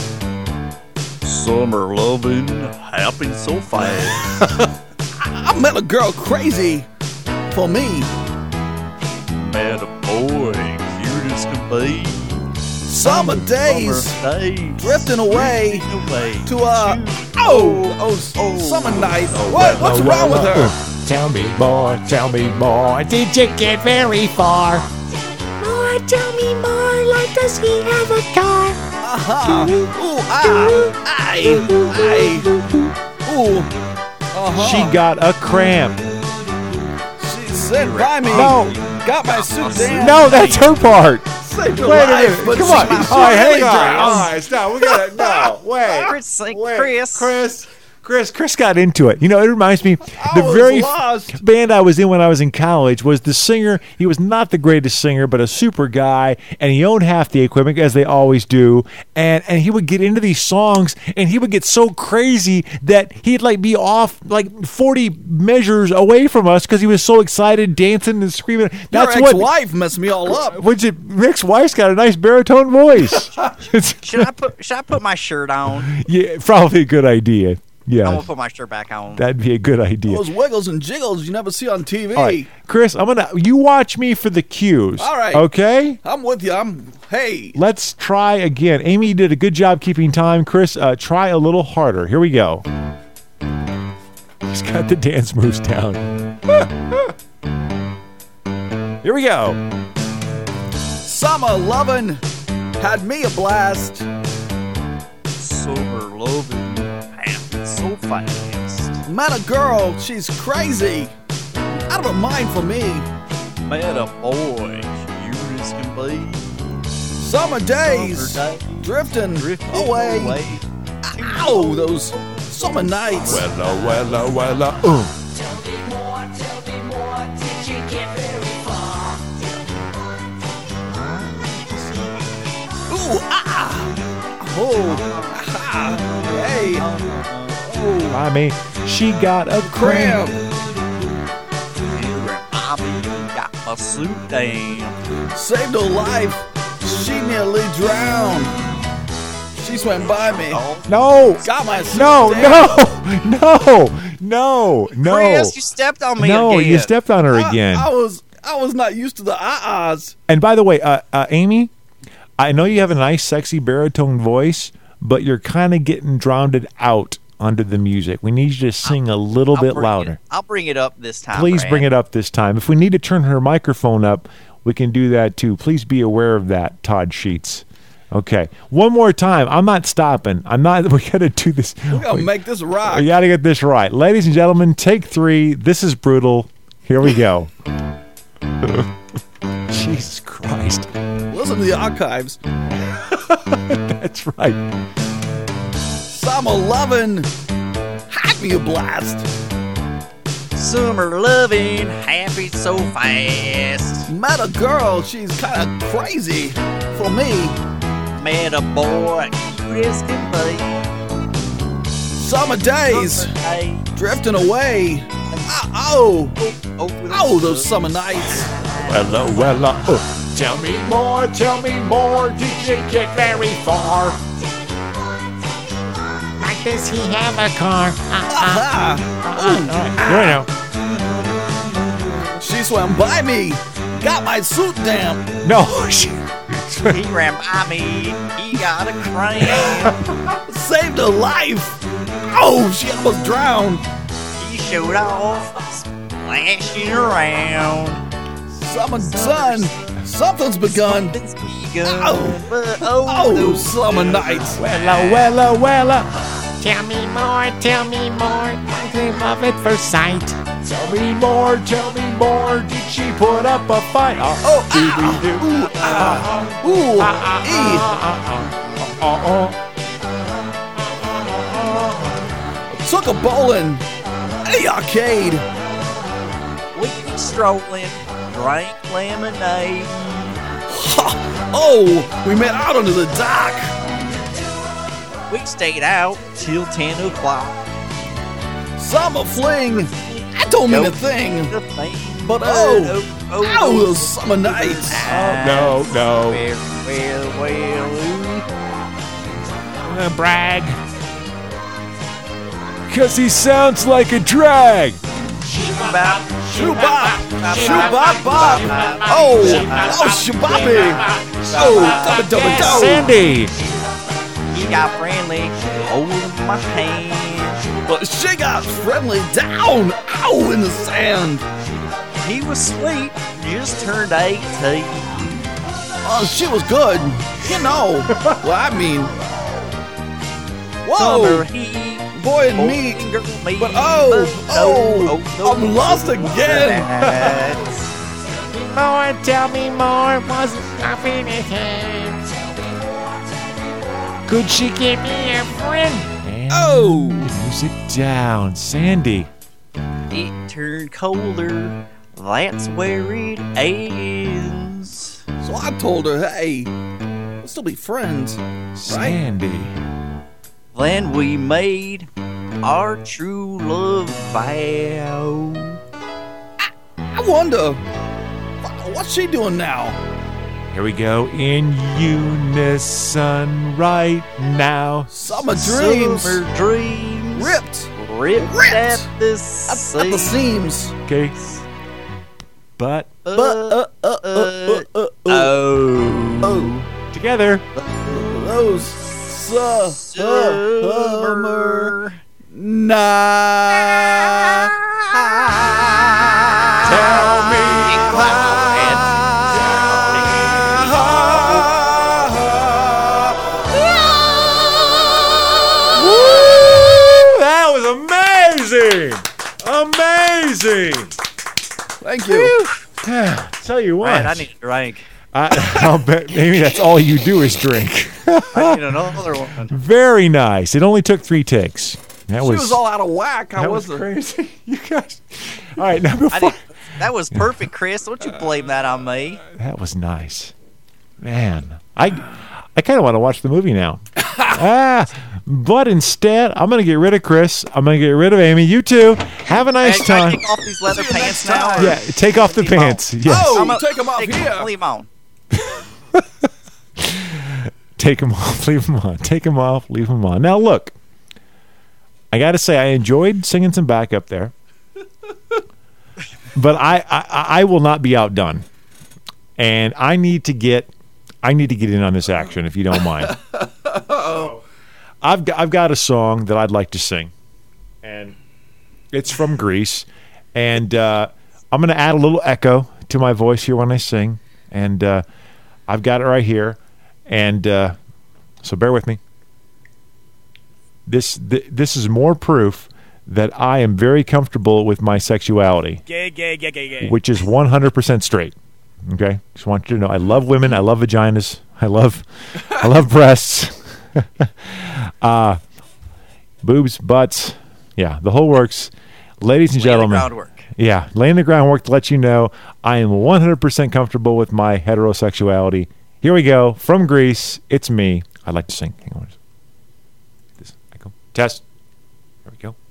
[SPEAKER 11] Summer loving happened so fast.
[SPEAKER 14] I met a girl crazy for me.
[SPEAKER 11] Met a boy, cute as can be.
[SPEAKER 14] Summer days,
[SPEAKER 11] Summer days
[SPEAKER 14] drifting away,
[SPEAKER 11] away
[SPEAKER 14] to a oh, oh, oh summer night. What, what's
[SPEAKER 10] well,
[SPEAKER 14] wrong
[SPEAKER 10] well,
[SPEAKER 14] with
[SPEAKER 10] well,
[SPEAKER 14] her?
[SPEAKER 10] Tell me more, tell me more. Did you get very far?
[SPEAKER 17] More, tell me more, like does he have a car?
[SPEAKER 14] Uh-huh. Ooh, ah, aye, aye. Ooh, uh-huh.
[SPEAKER 10] She got a cramp.
[SPEAKER 14] She said by me.
[SPEAKER 10] No.
[SPEAKER 14] Got my suit down.
[SPEAKER 10] No, that's her part.
[SPEAKER 14] Saved her
[SPEAKER 10] Wait a
[SPEAKER 14] life,
[SPEAKER 10] minute.
[SPEAKER 14] but
[SPEAKER 10] Come
[SPEAKER 14] she
[SPEAKER 10] on.
[SPEAKER 14] was
[SPEAKER 10] All right, hang
[SPEAKER 14] really
[SPEAKER 10] on.
[SPEAKER 14] drowned.
[SPEAKER 10] All right, stop. We got to, no, wait.
[SPEAKER 13] Chris, like,
[SPEAKER 10] Wait.
[SPEAKER 13] Chris.
[SPEAKER 10] Chris. Chris, Chris got into it. You know, it reminds me,
[SPEAKER 14] I
[SPEAKER 10] the
[SPEAKER 14] was
[SPEAKER 10] very
[SPEAKER 14] lost.
[SPEAKER 10] f- band I was in when I was in college was the singer. He was not the greatest singer, but a super guy, and he owned half the equipment, as they always do. And and he would get into these songs, and he would get so crazy that he'd like be off like forty measures away from us because he was so excited, dancing and screaming. That's
[SPEAKER 14] Your
[SPEAKER 10] what.
[SPEAKER 14] ex-wife messed me all up.
[SPEAKER 10] What'd you, ex-wife's got a nice baritone voice. It's-
[SPEAKER 13] Should I put Should I put my shirt on?
[SPEAKER 10] yeah, probably a good idea. Yeah,
[SPEAKER 13] I'm gonna put my shirt back on.
[SPEAKER 10] that'd be a good idea.
[SPEAKER 14] Those wiggles and jiggles you never see on T V.
[SPEAKER 10] All right, Chris, I'm gonna you watch me for the cues.
[SPEAKER 14] All right.
[SPEAKER 10] Okay.
[SPEAKER 14] I'm with you. I'm hey.
[SPEAKER 10] Let's try again. Amy did a good job keeping time. Chris, uh, try a little harder. Here we go. He's got the dance moves down. Here we go.
[SPEAKER 14] Summer lovin' had me a blast.
[SPEAKER 11] Summer loving happened so fast.
[SPEAKER 14] Met a girl, she's crazy. Out of her mind for me.
[SPEAKER 11] Met a boy, cute as can be.
[SPEAKER 14] Summer days,
[SPEAKER 11] Summer days,
[SPEAKER 14] drifting,
[SPEAKER 11] drifting
[SPEAKER 14] away.
[SPEAKER 11] away.
[SPEAKER 14] Ow, those summer nights.
[SPEAKER 10] Wella, wella, wella. Uh.
[SPEAKER 14] Ooh, ah. Oh, ah. Hey. Oh,
[SPEAKER 10] I mean, she got a
[SPEAKER 14] cramp.
[SPEAKER 10] cramp.
[SPEAKER 11] Bobby got my suit down.
[SPEAKER 14] Saved her life. She nearly drowned. She swam by me.
[SPEAKER 10] No.
[SPEAKER 14] Got my suit
[SPEAKER 10] No,
[SPEAKER 14] down.
[SPEAKER 10] no, no, no, no.
[SPEAKER 13] Chris, you stepped on me
[SPEAKER 10] No,
[SPEAKER 13] again.
[SPEAKER 10] you stepped on her
[SPEAKER 14] I-
[SPEAKER 10] again.
[SPEAKER 14] I, was I was not used to the ah-ahs.
[SPEAKER 10] And by the way, uh, uh, Amy, I know you have a nice, sexy baritone voice, but you're kind of getting drowned out under the music. We need you to sing a little
[SPEAKER 13] I'll
[SPEAKER 10] bit
[SPEAKER 13] bring
[SPEAKER 10] louder.
[SPEAKER 13] It, I'll bring it up this time.
[SPEAKER 10] Please
[SPEAKER 13] Brad.
[SPEAKER 10] bring it up this time. If we need to turn her microphone up, we can do that too. Please be aware of that, Todd Sheets. Okay, one more time. I'm not stopping. I'm not. We got to do this.
[SPEAKER 14] We're gonna
[SPEAKER 10] we,
[SPEAKER 14] make this rock.
[SPEAKER 10] we got to get this right, ladies and gentlemen. Take three. This is brutal. Here we go. Jesus Christ.
[SPEAKER 14] Listen to the archives.
[SPEAKER 10] That's right.
[SPEAKER 14] Summer lovin' had me a blast.
[SPEAKER 13] Summer loving happy so fast.
[SPEAKER 14] Met a girl, she's kinda crazy for me.
[SPEAKER 13] Met a boy, cute as can be.
[SPEAKER 14] Summer days,
[SPEAKER 13] Summer day.
[SPEAKER 14] drifting away. Oh, oh,
[SPEAKER 13] Oh,
[SPEAKER 14] oh, those summer nights.
[SPEAKER 10] Well, uh, well, uh, uh. Tell me more, tell me more. Did you get very far? Like, does he have a car?
[SPEAKER 14] Aha.
[SPEAKER 10] Here we go.
[SPEAKER 14] She swam by me, got my suit down.
[SPEAKER 10] No, she.
[SPEAKER 13] He ran by me, he got a cramp.
[SPEAKER 14] Saved her life. Oh, she almost drowned.
[SPEAKER 13] He showed off, splashing around.
[SPEAKER 14] Summer sun, something's begun.
[SPEAKER 13] Something's begun.
[SPEAKER 14] Oh,
[SPEAKER 13] But, oh,
[SPEAKER 14] oh,
[SPEAKER 13] those
[SPEAKER 14] summer nights.
[SPEAKER 10] Wella, wella, wella. Tell me more, tell me more. love at first sight. Tell me more, tell me more. Did she put up a fight? Oh,
[SPEAKER 14] Oh, ah, ooh, ah, ooh,
[SPEAKER 10] ah,
[SPEAKER 14] ee.
[SPEAKER 10] oh, oh.
[SPEAKER 14] Took a bowling at the arcade.
[SPEAKER 13] We were strolling, drank lemonade.
[SPEAKER 14] Ha! Oh, we met out under the dock.
[SPEAKER 13] We stayed out till ten o'clock.
[SPEAKER 14] Summer fling. I don't mean a thing. But oh, oh, oh, those summer nights.
[SPEAKER 10] No, no.
[SPEAKER 13] Well, well, well.
[SPEAKER 10] Uh, brag. Because he sounds like a drag.
[SPEAKER 13] Shoo-bop,
[SPEAKER 14] Shoo-bop, shoo-bop, bop. Oh, oh, shaboppy. Oh, dubba dubba do.
[SPEAKER 10] Sandy.
[SPEAKER 13] He got friendly, holding my hand.
[SPEAKER 14] But she got friendly down, ow, in the sand.
[SPEAKER 13] He was sweet, just turned eighteen.
[SPEAKER 14] Oh, she was good, you know. Well, I mean,
[SPEAKER 13] Summer
[SPEAKER 14] whoa,
[SPEAKER 13] heat,
[SPEAKER 14] boy and me. But oh, oh, I'm lost again.
[SPEAKER 10] More, tell me more. Wasn't stopping his head. Could she give me a friend? And
[SPEAKER 14] oh,
[SPEAKER 10] music down, Sandy.
[SPEAKER 13] It turned colder. That's where it ends.
[SPEAKER 14] So I told her, hey, we'll still be friends, right?
[SPEAKER 10] Sandy.
[SPEAKER 13] Then we made our true love vow.
[SPEAKER 14] I wonder, what's she doing now?
[SPEAKER 10] Here we go in unison right now.
[SPEAKER 14] Summer dreams.
[SPEAKER 13] Summer dreams.
[SPEAKER 14] Ripped.
[SPEAKER 13] Ripped,
[SPEAKER 14] Ripped.
[SPEAKER 13] at the
[SPEAKER 14] At, at the seams.
[SPEAKER 10] Okay. But.
[SPEAKER 14] But, uh, uh, uh, uh, uh, uh,
[SPEAKER 13] oh.
[SPEAKER 14] oh.
[SPEAKER 10] Together.
[SPEAKER 14] Those su- summer nights.
[SPEAKER 10] Tell me that was amazing! Amazing!
[SPEAKER 14] Thank you.
[SPEAKER 10] Tell you what.
[SPEAKER 13] Man, I need a drink.
[SPEAKER 10] I, I'll bet maybe that's all you do is drink.
[SPEAKER 13] I need another one.
[SPEAKER 10] Very nice. It only took three takes. That
[SPEAKER 14] She
[SPEAKER 10] was,
[SPEAKER 14] was all out of whack. How
[SPEAKER 10] that
[SPEAKER 14] was,
[SPEAKER 10] was
[SPEAKER 14] it?
[SPEAKER 10] crazy. You guys. All right, now
[SPEAKER 13] I
[SPEAKER 10] before.
[SPEAKER 13] didn't- that was perfect, Chris. Don't you blame that on me.
[SPEAKER 10] That was nice. Man, I I kind of want to watch the movie now. ah, but instead, I'm going to get rid of Chris. I'm going to get rid of Amy. You too. Have a nice
[SPEAKER 13] Hey, can I
[SPEAKER 10] time.
[SPEAKER 13] take off these leather pants now?
[SPEAKER 10] Yeah, take off the
[SPEAKER 13] Leave 'em on.
[SPEAKER 10] pants. Yes.
[SPEAKER 14] Oh,
[SPEAKER 13] I'm a-
[SPEAKER 14] take them off
[SPEAKER 13] take 'em-
[SPEAKER 14] here.
[SPEAKER 13] Leave 'em on.
[SPEAKER 10] Take them off. Leave them on. Take them off. Leave them on. Now, look. I got to say, I enjoyed singing some backup there. But I, I, I will not be outdone. And I need to get I need to get in on this action, if you don't mind. I've got, I've got a song that I'd like to sing. And it's from Grease. And uh, I'm going to add a little echo to my voice here when I sing. And uh, I've got it right here. And uh, so bear with me. This th- this is more proof that I am very comfortable with my sexuality.
[SPEAKER 12] Gay, gay, gay, gay, gay.
[SPEAKER 10] Which is one hundred percent straight. Okay? Just want you to know I love women, I love vaginas, I love I love breasts. uh boobs, butts, yeah, the whole works. Ladies and
[SPEAKER 13] Laying the
[SPEAKER 10] gentlemen.
[SPEAKER 13] groundwork.
[SPEAKER 10] Yeah, laying the groundwork to let you know I am one hundred percent comfortable with my heterosexuality. Here we go. From Greece, it's me. I'd like to sing. Hang on. This echo. Test. There we go.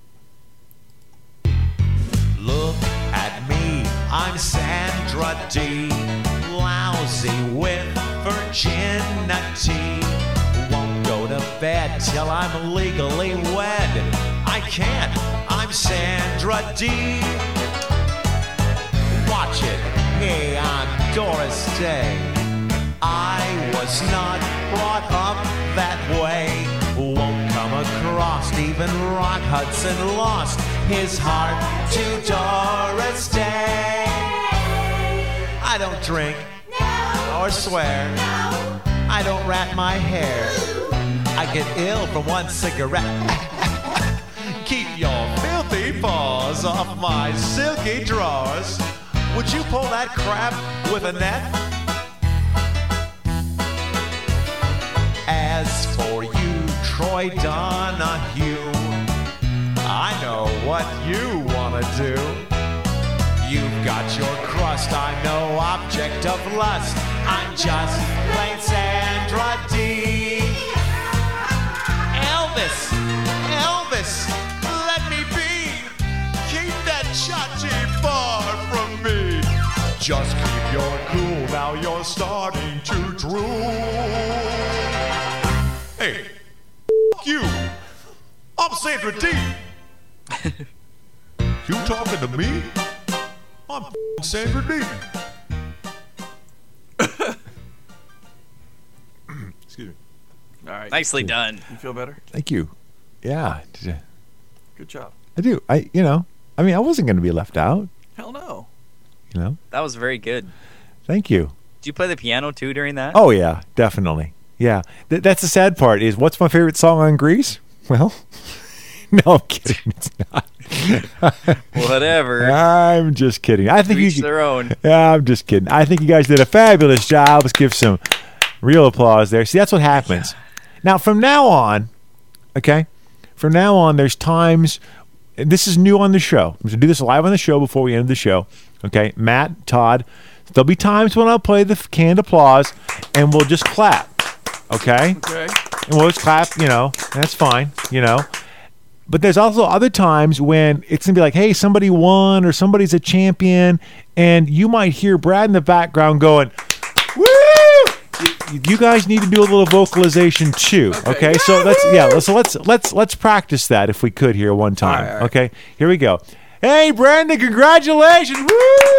[SPEAKER 21] Look at me, I'm Sandra D. Lousy with virginity. Won't go to bed till I'm legally wed. I can't, I'm Sandra D. Watch it, hey, I'm Doris Day. I was not brought up that way. Won't come across, even Rock Hudson lost his heart to Doris Day. I don't drink or swear. I don't rat my hair. I get ill from one cigarette. Keep your filth claws off my silky drawers. Would you pull that crap with a net? As for you, Troy Donahue, I know what you wanna do. You've got your crust, I'm no object of lust. I'm just plain Sandra D. Elvis, Elvis, let me be. Keep that chachi far from me. Just keep your cool, now you're starting to drool. Hey, f*** you. I'm Sandra D. You talking to me? I'm f***ing Sandra D.
[SPEAKER 10] Excuse me.
[SPEAKER 14] All right.
[SPEAKER 13] Nicely done.
[SPEAKER 14] You feel better?
[SPEAKER 10] Thank you. Yeah.
[SPEAKER 14] Good job.
[SPEAKER 10] I do. I, you know, I mean, I wasn't going to be left out,
[SPEAKER 14] Hell no.
[SPEAKER 10] you know?
[SPEAKER 13] That was very good.
[SPEAKER 10] Thank you.
[SPEAKER 13] Did you play the piano too during that?
[SPEAKER 10] Oh, yeah, definitely. Yeah. Th- that's the sad part is what's my favorite song on Grease? Well, no, I'm kidding. It's not.
[SPEAKER 13] Whatever.
[SPEAKER 10] I'm just kidding. I think
[SPEAKER 13] Each
[SPEAKER 10] you
[SPEAKER 13] their own.
[SPEAKER 10] Yeah, I'm just kidding. I think you guys did a fabulous job. Let's give some real applause there. See, that's what happens. Now, from now on, okay, from now on, there's times, this is new on the show. I'm going to do this live on the show before we end the show. Okay, Matt, Todd, there'll be times when I'll play the canned applause and we'll just clap. Okay?
[SPEAKER 14] Okay.
[SPEAKER 10] And we'll just clap, you know, that's fine, you know. But there's also other times when it's going to be like, hey, somebody won or somebody's a champion, and you might hear Brad in the background going, woo! You, you guys need to do a little vocalization too, okay? okay? So let's yeah, so let's let's let's practice that if we could here one time. All right, all right. Okay? Here we go. Hey, Brandon, congratulations. Woo!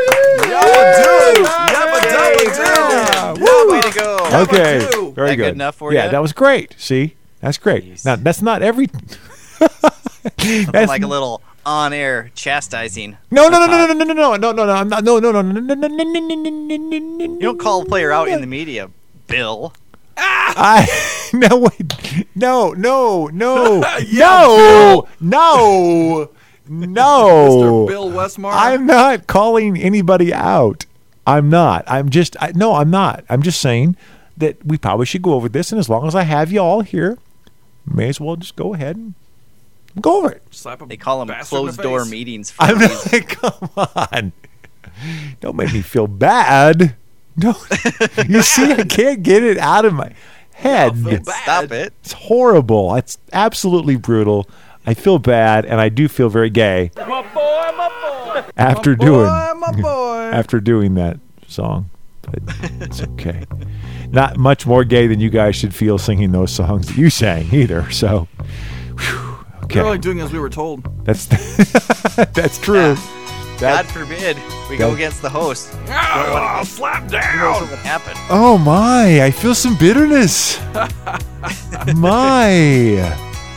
[SPEAKER 14] Yabba do. Yabba dabba do.
[SPEAKER 10] Woo!
[SPEAKER 13] Way to go.
[SPEAKER 10] Okay.
[SPEAKER 14] Yabba
[SPEAKER 10] Very
[SPEAKER 13] that
[SPEAKER 10] good.
[SPEAKER 13] good enough for
[SPEAKER 10] yeah,
[SPEAKER 13] you?
[SPEAKER 10] that was great. See? That's great.
[SPEAKER 13] Jeez.
[SPEAKER 10] Now, that's not every
[SPEAKER 13] Something
[SPEAKER 10] That's
[SPEAKER 13] like a little on-air chastising.
[SPEAKER 10] No, no, no, no, no, no, no, no, no, no, no, I'm not. No, no, no, no, no, no, no, no, no, no, no.
[SPEAKER 13] You don't call a player out in the media, Bill.
[SPEAKER 10] I no wait, no, no, no,
[SPEAKER 14] Yeah,
[SPEAKER 10] no, no, no.
[SPEAKER 14] Mister Bill Westmar.
[SPEAKER 10] I'm not calling anybody out. I'm not. I'm just. I, no, I'm not. I'm just saying that we probably should go over this, and as long as I have you all here, may as well just go ahead and go over it.
[SPEAKER 14] Slap a
[SPEAKER 13] They call them
[SPEAKER 14] bastard in the
[SPEAKER 13] closed-door
[SPEAKER 14] face.
[SPEAKER 13] meetings. For
[SPEAKER 10] I'm
[SPEAKER 13] a reason.
[SPEAKER 10] not. Come on. Don't make me feel bad. No, you see, I can't get it out of my head.
[SPEAKER 13] Stop it.
[SPEAKER 10] It's horrible. It's absolutely brutal. I feel bad, and I do feel very gay
[SPEAKER 14] My boy, my boy.
[SPEAKER 10] after
[SPEAKER 14] my
[SPEAKER 10] doing
[SPEAKER 14] boy, my boy.
[SPEAKER 10] after doing that song. But it's okay. Not much more gay than you guys should feel singing those songs that you sang either. So, whew, okay,
[SPEAKER 14] We're only doing as we were told.
[SPEAKER 10] that's that's true.
[SPEAKER 13] God forbid we go
[SPEAKER 10] that-
[SPEAKER 13] against the host.
[SPEAKER 14] Ah, slap
[SPEAKER 13] Who knows
[SPEAKER 14] down.
[SPEAKER 13] what would happen?
[SPEAKER 10] Oh my! I feel some bitterness. my,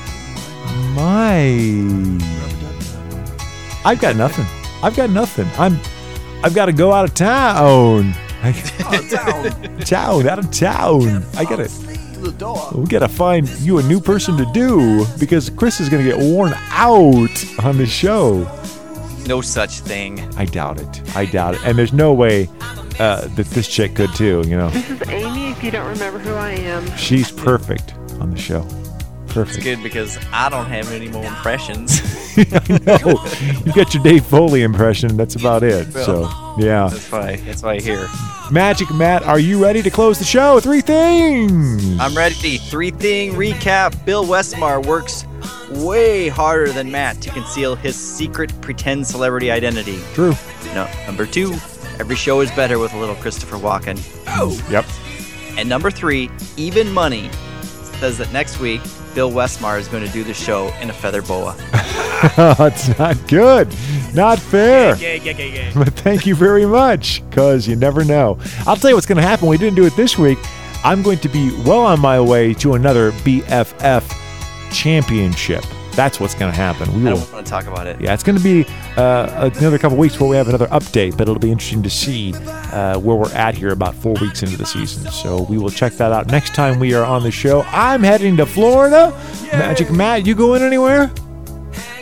[SPEAKER 10] my. I've got nothing. I've got nothing. I'm. I've got to go out of town.
[SPEAKER 14] Out of town.
[SPEAKER 10] Town, out of town. I gotta.
[SPEAKER 14] To the door.
[SPEAKER 10] We gotta find you a new person to do because Chris is gonna get worn out on the show.
[SPEAKER 13] No such thing.
[SPEAKER 10] I doubt it. I doubt it. And there's no way uh, that this chick could too. You know,
[SPEAKER 2] This is Amy, if you don't remember who I am.
[SPEAKER 10] she's perfect on the show.
[SPEAKER 13] It's
[SPEAKER 10] Perfect.
[SPEAKER 13] good because I don't have any more impressions.
[SPEAKER 10] I know. You got your Dave Foley impression. That's about it. So yeah.
[SPEAKER 13] That's why. That's why I hear.
[SPEAKER 10] Magic Matt, are you ready to close the show? Three things.
[SPEAKER 13] I'm ready. Three thing recap. Bill Westmar works way harder than Matt to conceal his secret pretend celebrity identity.
[SPEAKER 10] True.
[SPEAKER 13] No. Number two, every show is better with a little Christopher Walken.
[SPEAKER 14] Oh.
[SPEAKER 10] Yep.
[SPEAKER 13] And number three, Even Money says that next week Bill Westmar is going to do the show in a feather boa.
[SPEAKER 10] It's not good. Not fair.
[SPEAKER 13] Gay, gay, gay, gay.
[SPEAKER 10] But thank you very much, because you never know. I'll tell you what's going to happen. We didn't do it this week. I'm going to be well on my way to another B F F championship. That's what's going to happen. We
[SPEAKER 13] I
[SPEAKER 10] will.
[SPEAKER 13] don't want to talk about it.
[SPEAKER 10] Yeah, it's going to be uh, another couple weeks before we have another update, but it'll be interesting to see uh, where we're at here about four weeks into the season. So we will check that out next time we are on the show. I'm heading to Florida. Magic Matt, you going anywhere?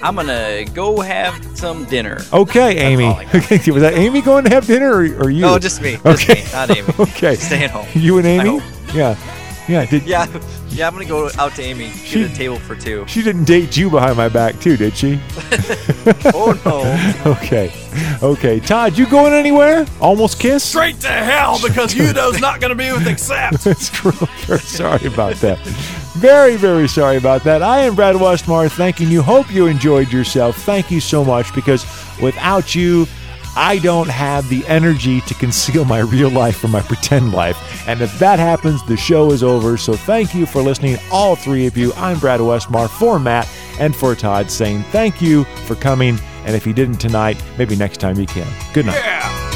[SPEAKER 13] I'm gonna go have some dinner.
[SPEAKER 10] Okay, Amy. Was that Amy going to have dinner, or, or you?
[SPEAKER 13] No, just me. Just
[SPEAKER 10] Okay.
[SPEAKER 13] me, not Amy.
[SPEAKER 10] Okay.
[SPEAKER 13] Staying home.
[SPEAKER 10] You and
[SPEAKER 13] I
[SPEAKER 10] Amy?
[SPEAKER 13] hope.
[SPEAKER 10] Yeah. Yeah. Did,
[SPEAKER 13] Yeah, yeah. I'm gonna go out to Amy. Get
[SPEAKER 10] She-
[SPEAKER 13] a table for two.
[SPEAKER 10] She didn't date you behind my back, too, did she?
[SPEAKER 13] Oh no.
[SPEAKER 10] Okay. Okay. Todd, you going anywhere? Almost kiss?
[SPEAKER 14] Straight to hell because Udo's not going to be with Accept.
[SPEAKER 10] That's real. Very sorry about that. Very, very sorry about that. I am Brad Westmar thanking you. Hope you enjoyed yourself. Thank you so much, because without you, I don't have the energy to conceal my real life from my pretend life. And if that happens, the show is over. So thank you for listening, all three of you. I'm Brad Westmar for Matt and for Todd, saying thank you for coming. And if you didn't tonight, maybe next time you can. Good night.
[SPEAKER 14] Yeah.